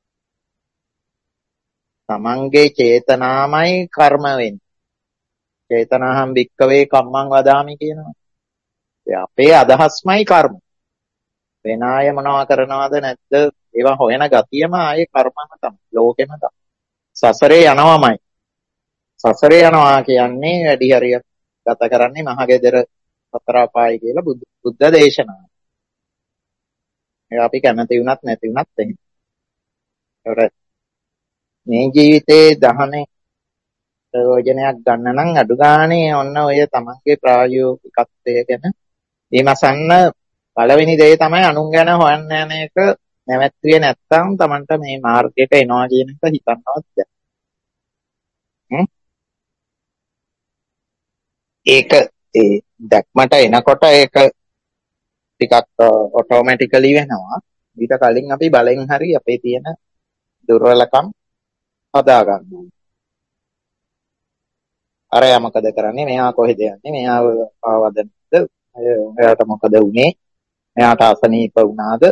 Tamanගේ චේතනාමයි කර්ම වෙන්නේ. චේතනාහම් වික්කවේ කම්මං වදාමි කියනවා. අපේ අදහස්මයි කර්ම. වෙන අය මොනවා කරනවද නැද්ද ඒවා හොයන ගතියම ආයේ කර්මම තමයි. ලෝකෙම තමයි. සසරේ යනවාමයි. සසරේ යනවා කියන්නේ වැඩි හරියක් ගත කරන්නේ මහගෙදර සතර අපායි කියලා බුද්ධ දේශනාව. ඒක අපි කැමති වුණත් නැති වුණත් එහෙම. ඒකට මේ ජීවිතේ දහමේ ප්‍රයෝජනයක් ගන්න නම් අඩු ගානේ ඔන්න ඔය තමන්ගේ ප්‍රායෝගිකත්වය ගැන විමසන්න. පළවෙනි දේ තමයි අනුන් ගැන හොයන්න යන එක නැවැත්විය නැත්නම් තමන්ට මේ මාර්ගයට එනවා කියන එක හිතන්නවත් බැහැ. ඒක ඒ දැක්මට එනකොට ඒක ටිකක් ඔටෝමැටිකලි වෙනවා. ඊට කලින් අපි බලෙන් හරි අපේ තියෙන දුර්වලකම් හදා ගන්න ඕනේ. අරයා මොකද කරන්නේ? මෙයා කොහෙද යන්නේ? මෙයා ආවද නැද්ද? එයාට මොකද වුනේ? මෙයාට අසනීප වුණාද?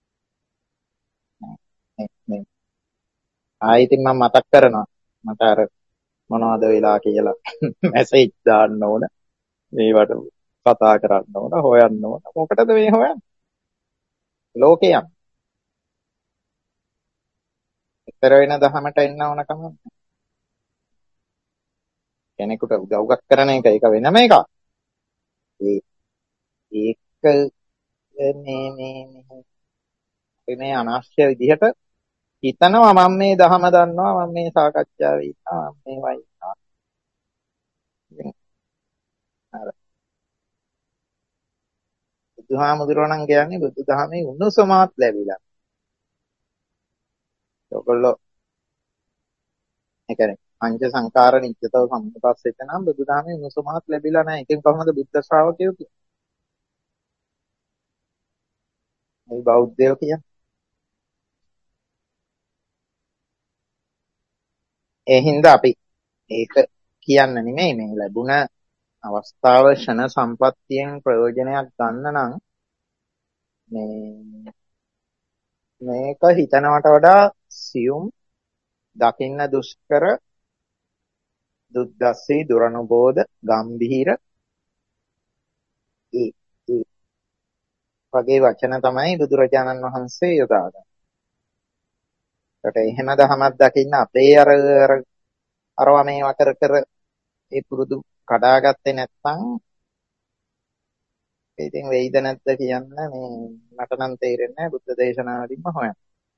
ඉතින් මම මතක් කරනවා මට අර මොනවද වෙලා කියලා මැසේජ් දාන්න ඕන මේවට කතා කරන්න ඕන, හොයන්න ඕන. මොකටද මේ හොයන්නේ? ලෝකේ යන්න. ඊතර වෙන දහමට එන්න ඕන කම නැහැ. කෙනෙකුට උදව්වක් කරන එක ඒක වෙනම එකක්. ඒක මේ අනවශ්‍ය විදිහට හිතනවා මම මේ දහම දන්නවා, මම මේ සාකච්ඡාවේ ඉන්නවා, මම මේවයි ඉන්නවා. අර බුදුහාමුදුරුවෝ කියන්නේ බුදුදහමේ උණුසුමක් ලැබිලා. ඔයගොල්ලෝ ඒ කියන්නේ පංච සංකාර නිත්‍යතව සම්පස්සෙට නම් බුදුදහමේ උණුසුමක් ලැබිලා නැහැ. ඉතින් කොහොමද බුද්ධ ශ්‍රාවකයෝ කියන්නේ? මේ බෞද්ධයෝ කියන්නේ. ඒ හින්දා අපි ඒක කියන්න නෙමෙයි මේ ලැබුණ අවස්ථාව ෂණ සම්පත්තියෙන් ප්‍රයෝජනයක් ගන්න නම් මේක හිතනවට වඩා සියුම්, දකින්න දුෂ්කර, දුද්දස්සී, දුරනුබෝධ, ගම්භීර ඒ වගේ වචන තමයි බුදුරජාණන් වහන්සේ යොදාගන්නේ. ඒකට එහෙම දහමක් දකින්න අපේ අරවා මේවා කර ඒ පුරුදු කඩාගත්තේ නැත්නම් ඉතින් වෙයිද නැද්ද කියන්න මේ මට නම් තේරෙන්නේ නැහැ. බුද්ධ දේශනාවලින්ම හොයන්න.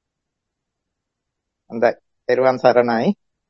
හොඳයි. පෙරවන් සරණයි.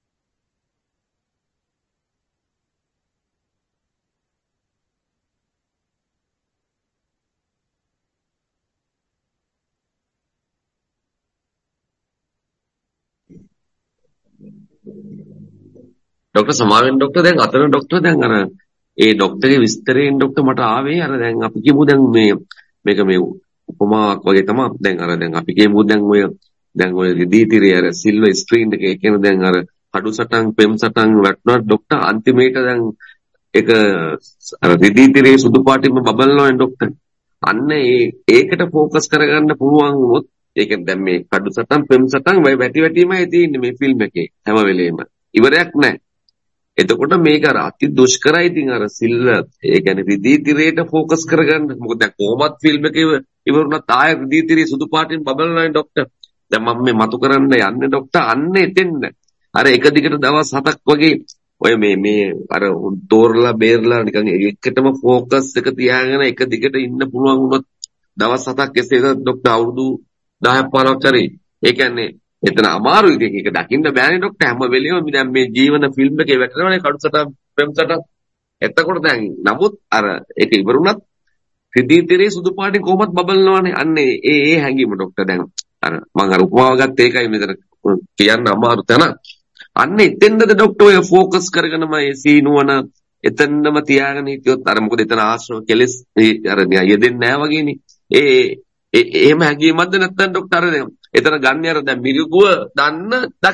ડોક્ટર සමාවෙන් ડોક્ટર දැන් අතන ડોક્ટર දැන් අර ඒ ડોක්ටර්ගේ විස්තරයෙන් ડોක්ටර් මට ආවේ අර දැන් අපි කියමු දැන් මේක මේ උපමාවක් වගේ තමයි. දැන් අර දැන් අපි කියමු දැන් ඔය රිදී තිරේ අර සිල්වර් ස්ක්‍රීන් එකේ කියන දැන් අර කඩු සටන් පෙම් සටන් වටනවා ડોක්ටර් අන්තිමේට දැන් ඒක අර රිදී තිරේ සුදු පාටින්ම බබලනවා ડોක්ටර්. අන්න ඒකට ફોકસ කරගන්න පුළුවන් වුණොත් ඒ කියන්නේ දැන් මේ කඩු සටන් පෙම් සටන් වැටිමයි තියෙන්නේ මේ ෆිල්ම් එකේ හැම වෙලේම. ඉවරයක් නැහැ. එතකොට මේක අර අති දුෂ්කරයි. ඉතින් අර සිල් ඒ කියන්නේ රිදී තිරේට ફોકસ කරගන්න. මොකද දැන් කොහොමත් ෆිල්ම් එකේ ඉවරුණත් ආයෙ රිදී තිරේ සුදු පාටින් බබලනවා ડોක්ටර්. දැන් මම මේ මතු කරන්න යන්නේ ડોක්ටර් අන්න එතෙන්න. අර එක දිගට දවස් 7ක් වගේ ඔය මේ අර තෝරලා බේරලා නිකන් එකටම ફોકસ එක තියාගෙන එක දිගට ඉන්න පුළුවන් වුණොත් දවස් 7ක් එසේද ડોක්ටර් අවුරුදු 10ක් 15ක් කරේ. ඒ කියන්නේ එතන අමාරුයි. ඒක දකින්න බෑනේ ડોක්ටර්. හැම වෙලෙම දැන් මේ ජීවන ෆිල්ම් එකේ වැටෙනවනේ කඩුසට පෙම්සට. එතකොට දැන් නමුත් අර ඒක ඉවරුණත් රිදී තිරේ සුදු පාටින් කොහොමත් බබලනවානේ. අන්න ඒ හැංගීම ડોක්ටර් දැන් අර මම අර උපමාව ගත්ත ඒකයි මෙතන කියන්න අමාරු තැන. අන්න එතෙන්ද ડોක්ටර් ඔය ફોકસ කරගෙනම ඒ සීනුවන එතනම තියාගෙන හිටියොත් අර මොකද එතන ආශ්‍රව කෙලස් අර යෙදෙන්නේ නැහැ වගේනේ. එහෙම හැංගීමක්ද නැත්නම් ડોක්ටර් අර එතන ගන්න අර දැන් මිරිගුව දන්න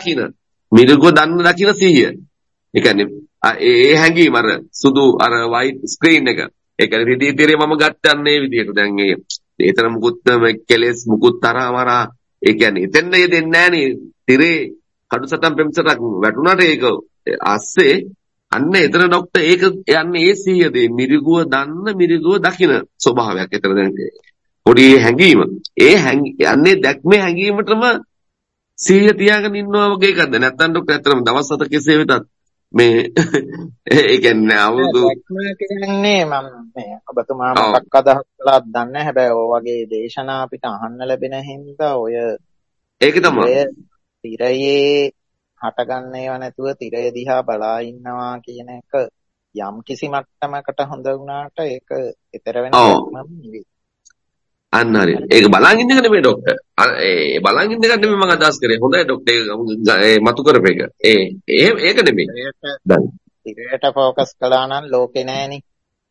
දකින සිහිය. ඒ කියන්නේ ඒ හැංගීම අර සුදු අර වයිට් ස්ක්‍රීන් එක. ඒ කියන්නේ රිදී තිරේ මම ගත්තන්නේ මේ විදිහට. දැන් එතන මුකුත් කෙලස් මුකුත් තරවරා ඒ කියන්නේ එතෙන්ද දෙන්නේ නැහනේ. තිරේ කඩු සටන් පෙම් සටන් වැටුණාට ඒක ASCII අන්න එතන ડોක්ටර් ඒක යන්නේ ඒ සිහියද මිරිගුව දකින ස්වභාවයක්. එතන දැන් පොඩි හැංගීම. යන්නේ දැක්මේ හැංගීමටම සිහිය තියාගෙන ඉන්නවා වගේ එකක්ද? නැත්නම් ડોක්ටර් ඇත්තටම දවස් 7 කෙසේ වෙතත් මේ ඒ කියන්නේ අවුරුදු කියන්නේ මම මේ ඔබතුමා මොකක් අදහස් කළාද දන්නේ නැහැ. හැබැයි ඔය වගේ දේශනා අපිට අහන්න ලැබෙන හින්දා ඔය ඒක තමයි. තිරයේ හටගන්න ඒවා නැතුව තිරය දිහා බලා ඉන්නවා කියන එක යම් කිසි මට්ටමකට හොඳ වුණාට ඒක ඊතර වෙන එකක් නෙවෙයි. අන්න හරි. ඒක බලන් ඉන්න එක නෙමෙයි ડોක්ටර්. ඒ බලන් ඉන්න එක නෙමෙයි මම අදහස් කරේ. හොඳයි ડોක්ටර් ඒක මතු කරපේක. ඒක නෙමෙයි. දැන් තිරයට ફોકસ කළා නම් ලෝකේ නෑනේ.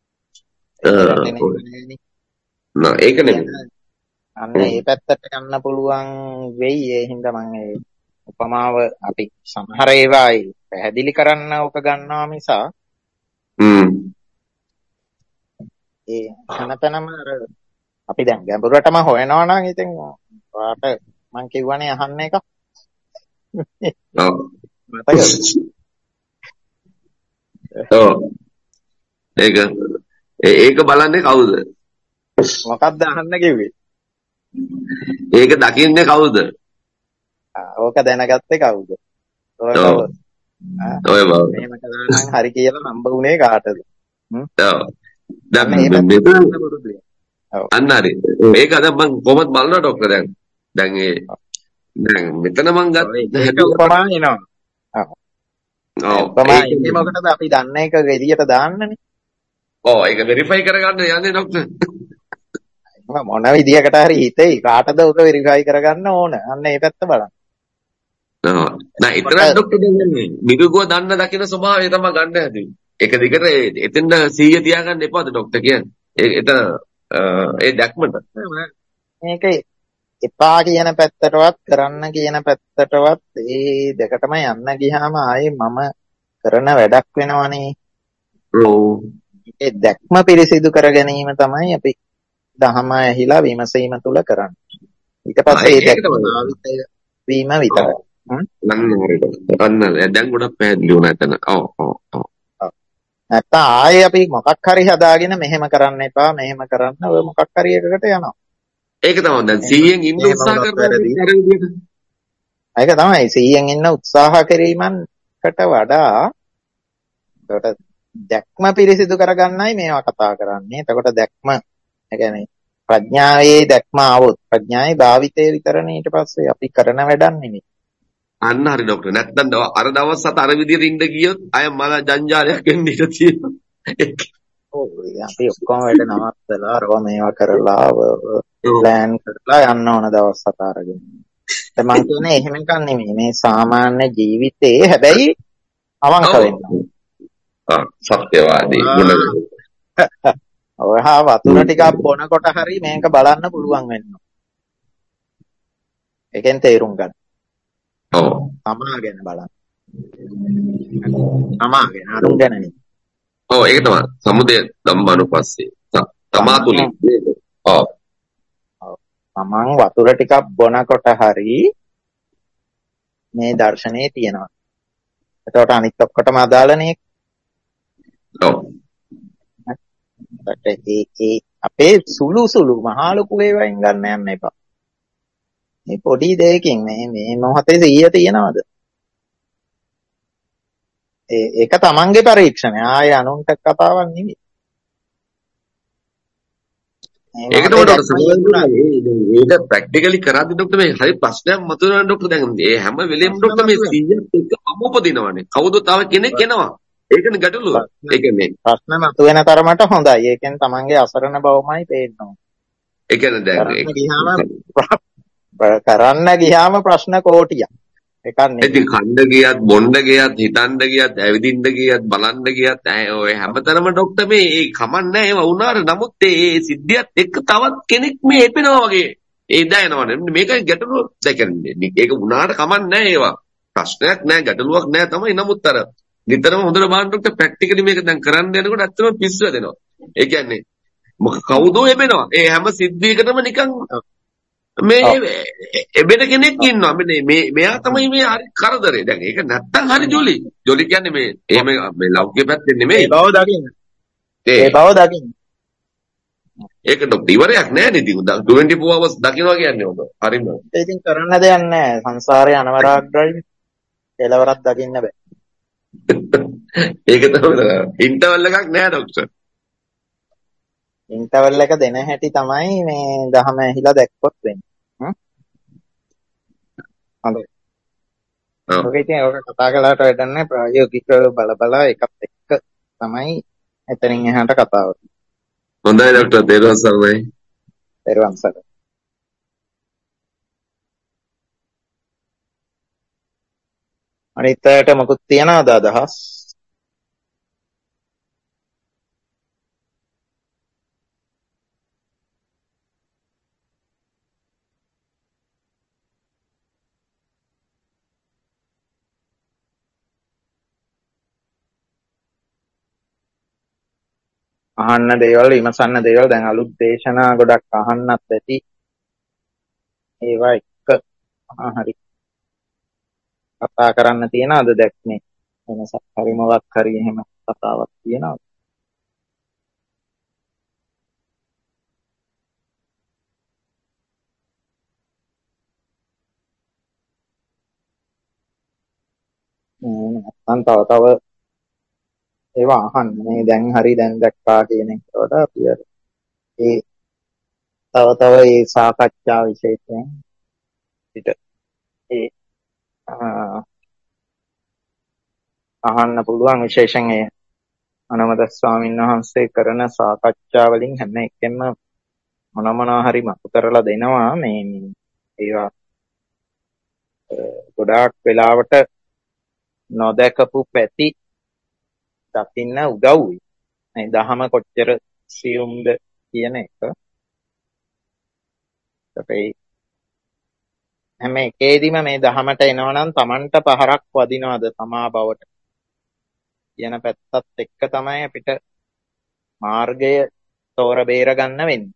ඒක නෙමෙයි. අන්න ඒ පැත්තට යන්න පුළුවන් වෙයි. ඒ හින්දා මම ඒ උපමාව අපි සමහර ඒවා පැහැදිලි කරන්න ඕක ගන්නවා මිස ඒ හැමතැනම අර අපි දැන් ගැඹුරටම හොයනවා නම් ඉතින් ඔයාට මම කියවනේ අහන්න එක. ඒක ඒක බලන්නේ කවුද? මොකක්ද අහන්න කිව්වේ? ඒක දකින්නේ කවුද? ඕක දැනගත්තේ කවුද? ඕක ඔව්. ඔය බව. එහෙම කළා නම් හරි කියලා හම්බ වුණේ කාටද? ඔව්. දැන් අන්න ඒ පැත්ත මෙතන බලන්න පුරුදු වෙන්න. ඔව්. අන්න හරි. ඒක අද මම කොහොමද බලනවා ડોක්ටර් දැන් දැන් මෙතන මං ඒක උපමා එනවා. ඔව්. ඔව්. උපමා එන්නේ මොකටද අපි දන්න එක එළියට දාන්නනේ. ඔව් ඒක වෙරිෆයි කරගන්න යන්නේ ડોක්ටර්. මොන විදියකට හරි හිතෙයි කාටද ඔක වෙරිෆයි කරගන්න ඕන. අන්න ඒ පැත්ත බලන්න. ඔව්. නෑ එතන ડોක්ටර් දෙන්නේ මිදුගුව දන්න දකින්න ස්වභාවය තමයි ගන්න හැදුවේ. ඒක දිගට එතෙන්ද 100 තියාගන්න එපාද ડોක්ටර් කියන්නේ. එතන ඒ දැක්මට. මේක එපා කියන පැත්තටවත් කරන්න කියන පැත්තටවත් ඒ දෙකටම යන්න ගියාම ආයේ මම කරන වැඩක් වෙනවනේ. ඔව්. ඒ දැක්ම පිරිසිදු කර ගැනීම තමයි අපි දහම ඇහිලා විමසීම තුල කරන්නේ. ඊට පස්සේ ඒ දැක්ම භාවිතය වීම විතරයි. අන්න දැන් ගොඩක් පැහැදිලි වුණා එතන. ඔව් ඔව් ඔව්. නැත්තම් ආයේ අපි මොකක් හරි හදාගෙන මෙහෙම කරන්න එපා මෙහෙම කරන්න ඔය මොකක් හරි එකකට යනවා. ඒක තමයි දැන් 100න් ඉන්න උත්සාහ කරනවා විදිහට. ඒක තමයි 100න් ඉන්න උත්සාහ කිරීමකට වඩා ඒකට දැක්ම පිරිසිදු කරගන්නයි මේවා කතා කරන්නේ. එතකොට දැක්ම ඒ කියන්නේ ප්‍රඥාවේ දැක්ම આવොත් ප්‍රඥාවේ භාවිතය විතරනේ ඊට පස්සේ අපි කරන වැඩක් නෙමෙයි. අන්න හරි ડોක්ටර්. නැත්නම් අර දවස් 7 අර විදිහට ඉඳ ගියොත් අය මල ජංජාලයක් එන්න ඉඩ තියෙනවා. ඔව් අපි ඔක්කොම වැඩ නවත්තලා අරවා මේවා කරලා ප්ලෑන් කරලා යන්න ඕන දවස් 7 අරගෙන. දැන් මම කියන්නේ එහෙම එකක් නෙමෙයි. මේ සාමාන්‍ය ජීවිතේ හැබැයි අවංක වෙන්න. සත්‍යවාදී ගුණ. ඔයා වතුර ටිකක් බොනකොට හරි මේක බලන්න පුළුවන් වෙනවා. ඒකෙන් තේරුම් ගන්න. ඔව්. තමා ගැන බලන්න. තමා ගැන අනුන් ගැන නෙමෙයි. ඔව් ඒක තමයි. සමුදය ධම්මානුපස්සේ. තමා තුලින්. ඔව්. තමන් වතුර ටිකක් බොනකොට හරි මේ දර්ශනේ තියෙනවා. එතකොට අනිත් ඔක්කොටම අදාළනේ. ඔව්. ඒ අපේ සුළු මහා ලොකු ඒවායින් ගන්න යන්න එපා. මේ පොඩි දෙයකින් මේ මොහොතේ 100 තියනවාද? ඒක තමන්ගේ පරීක්ෂණය. ආයේ අනුන්ට කතාවක් නෙමෙයි. ඒකට ඒක ප්‍රැක්ටිකලි කරද්දි ડોක්ටර් මේ හරි ප්‍රශ්නයක් මතුවෙනවා ડોක්ටර් දැන් මේ හැම වෙලෙම ડોක්ටර් මේ 100ත් එක්ක මම උපදිනවනේ. කවුද තව කෙනෙක් එනවා. ඒකනේ ගැටලුව. ඒ කියන්නේ ප්‍රශ්න මතුවෙන තරමට හොඳයි. ඒකෙන් තමන්ගේ අසරණ බවමයි පේන්නේ. ඒ කියන්නේ දැන් කරන්න ගියාම ප්‍රශ්න කෝටියක්. එකක් නෙමෙයි. ඉතින් කණ්ඩ ගියත්, බොණ්ඩ ගියත්, හිතන්න ගියත්, ඇවිදින්න ගියත්, බලන්න ගියත් ඔය හැමතැනම ડોක්ටර් මේ කමන්නේ ඒව වුණාට නමුත් ඒ සිද්ධියත් එක්ක තවත් කෙනෙක් මේ එපෙනවා වගේ. ඒ දැනනවනේ. මේකයි ගැටලුව. ඒ කියන්නේ ඒක වුණාට කමන්නේ ඒවා. ප්‍රශ්නයක් නෑ, ගැටලුවක් නෑ තමයි. නමුත් අර නිතරම හොඳට බලන්න ડોක්ටර් ප්‍රැක්ටිකලි මේක දැන් කරන්න යනකොට ඇත්තටම පිස්සු වැදෙනවා. ඒ කියන්නේ කවුදෝ එපෙනවා. ඒ හැම සිද්ධියකටම නිකන් මේ එබෙන කෙනෙක් ඉන්නවා. මෙයා තමයි මේ හරි කරදරේ. දැන් ඒක නැත්තම් හරි ජොලි. ජොලි කියන්නේ මේ එහෙම මේ ලෞකික පැත්තෙන් නෙමෙයි. ඒ බව දකින්න. ඒ බව දකින්න. ඒක ડોක්ටර් ඉවරයක් නෑ නේ. ඉතින් 24 hours දකින්නවා කියන්නේ ඔබ. හරිම. ඉතින් කරන්න දෙයක් නෑ. සංසාරේ අනවරාග්‍රයි. කෙලවරක් දකින්න බෑ. ඒක තමයි. ඉන්ටර්වල් එකක් නෑ ડોක්ටර්. ඉන්ටර්වල් එක දෙන හැටි තමයි මේ දහම ඇහිලා දැක්කොත් වෙන්නේ. හොඳයි. ඔක ඉතින් ඔක කතා කළාට වැඩක් නැහැ. ප්‍රායෝගිකව බල එකත් එක්ක තමයි එතනින් එහාට කතාව. හොඳයි ડોක්ටර් දේවාන් සර්මයි. දේවාන් සර්. අනිත් අයට මොකුත් තියනවද අදහස්? අහන්න දේවල් විමසන්න දේවල් දැන් අලුත් දේශනා ගොඩක් අහන්නත් ඇති ඒවා එක හරි කතා කරන්න තියෙනවද දැක්නේ වෙනසක් හරි මොකක් හරි එහෙම කතාවක් තියෙනවද නැත්නම් තව ඒවා අහන්න මේ දැන් හරි දැන් දැක්කා කියන එකට අපි ඒ තව ඒ සාකච්ඡා විශේෂයෙන් පිට ඒ අහන්න පුළුවන් විශේෂයෙන් ඒ අනමද ස්වාමීන් වහන්සේ කරන සාකච්ඡා වලින් හැම එකෙම මොනවා හරි මතු කරලා දෙනවා මේ ඒවා ගොඩාක් වෙලාවට නොදකපු පැති දකින්න උදව් වෙයි. මේ දහම කොච්චර සියුම්ද කියන එක. අපේ හැම එකේදීම මේ දහමට එනවනම් Tamanට පහරක් වදිනවද තමා බවට කියන පැත්තත් එක්ක තමයි අපිට මාර්ගය තෝර බේර ගන්න වෙන්නේ.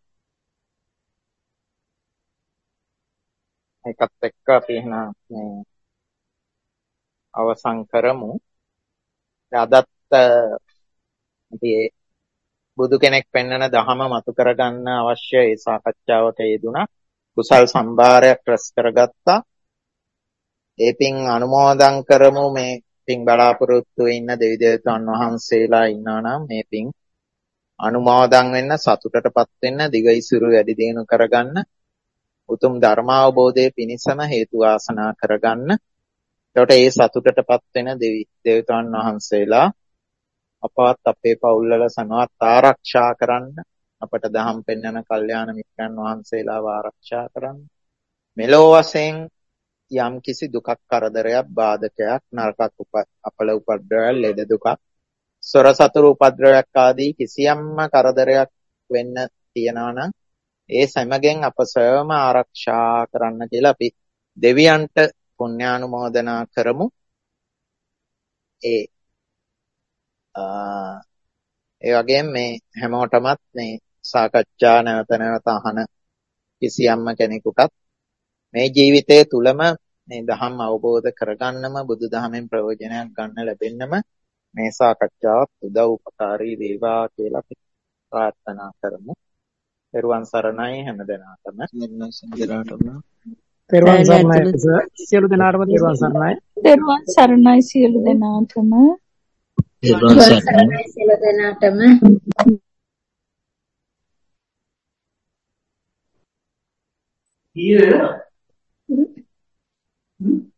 ඒකත් එක්ක අපි එහෙනම් මේ අවසන් කරමු. අදත් අපි බුදු කෙනෙක් පෙන්වන දහම මතු කරගන්න අවශ්‍ය ඒ සාකච්ඡාවක යෙදුණා. කුසල් සම්භාරයක් රැස් කරගත්තා. ඒ පින් අනුමෝදන් කරමු. මේ පින් බලාපොරොත්තු ඉන්න දෙවි දේවතාවුන් වහන්සේලා ඉන්නා නම් මේ පින් අනුමෝදන් වෙන්න, සතුටටපත් වෙන්න, දිගයිසුරු වැඩි දියුණු කරගන්න, උතුම් ධර්මාවබෝධයේ පිණසම හේතු වාසනා කරගන්න. එතකොට ඒ සතුටටපත් වෙන දෙවි දේවතාවුන් වහන්සේලා අපවත් අපේ පවුල්වල සනවත් ආරක්ෂා කරන්න, අපට දහම් පෙන්වන කල්යාණ මිත්‍රයන් වහන්සේලාව ආරක්ෂා කරන්න. මෙලෝ වශයෙන් යම් කිසි දුකක්, කරදරයක්, බාධකයක්, නරකක්, අපල උපද්‍රවයක්, ලෙඩ දුකක්, සොර සතුරු උපද්‍රවයක් ආදී කිසියම්ම කරදරයක් වෙන්න තියනවා නම් ඒ සෑමගෙන් අප සවම ආරක්ෂා කරන්න කියලා අපි දෙවියන්ට පුණ්‍යානුමෝදනා කරමු. ඒ වගේම මේ හැමෝටමත් මේ සාකච්ඡා නැවත නැවත අහන කිසියම්ම කෙනෙකුටත් මේ ජීවිතය තුලම මේ ධම්ම අවබෝධ කරගන්නම, බුදු දහමෙන් ප්‍රයෝජනයක් ගන්න ලැබෙන්නම මේ සාකච්ඡාවත් උදව් උපකාරී වේවා කියලා අපි ප්‍රාර්ථනා කරමු. පෙරවන් සරණයි හැමදෙනාටම. පෙරවන් සරණයි සියලු දෙනාටම පෙරවන් සරණයි. පෙරවන් සරණයි සියලු දෙනාටම. පෙරවන් සරණයි සියලු දෙනාටම. Here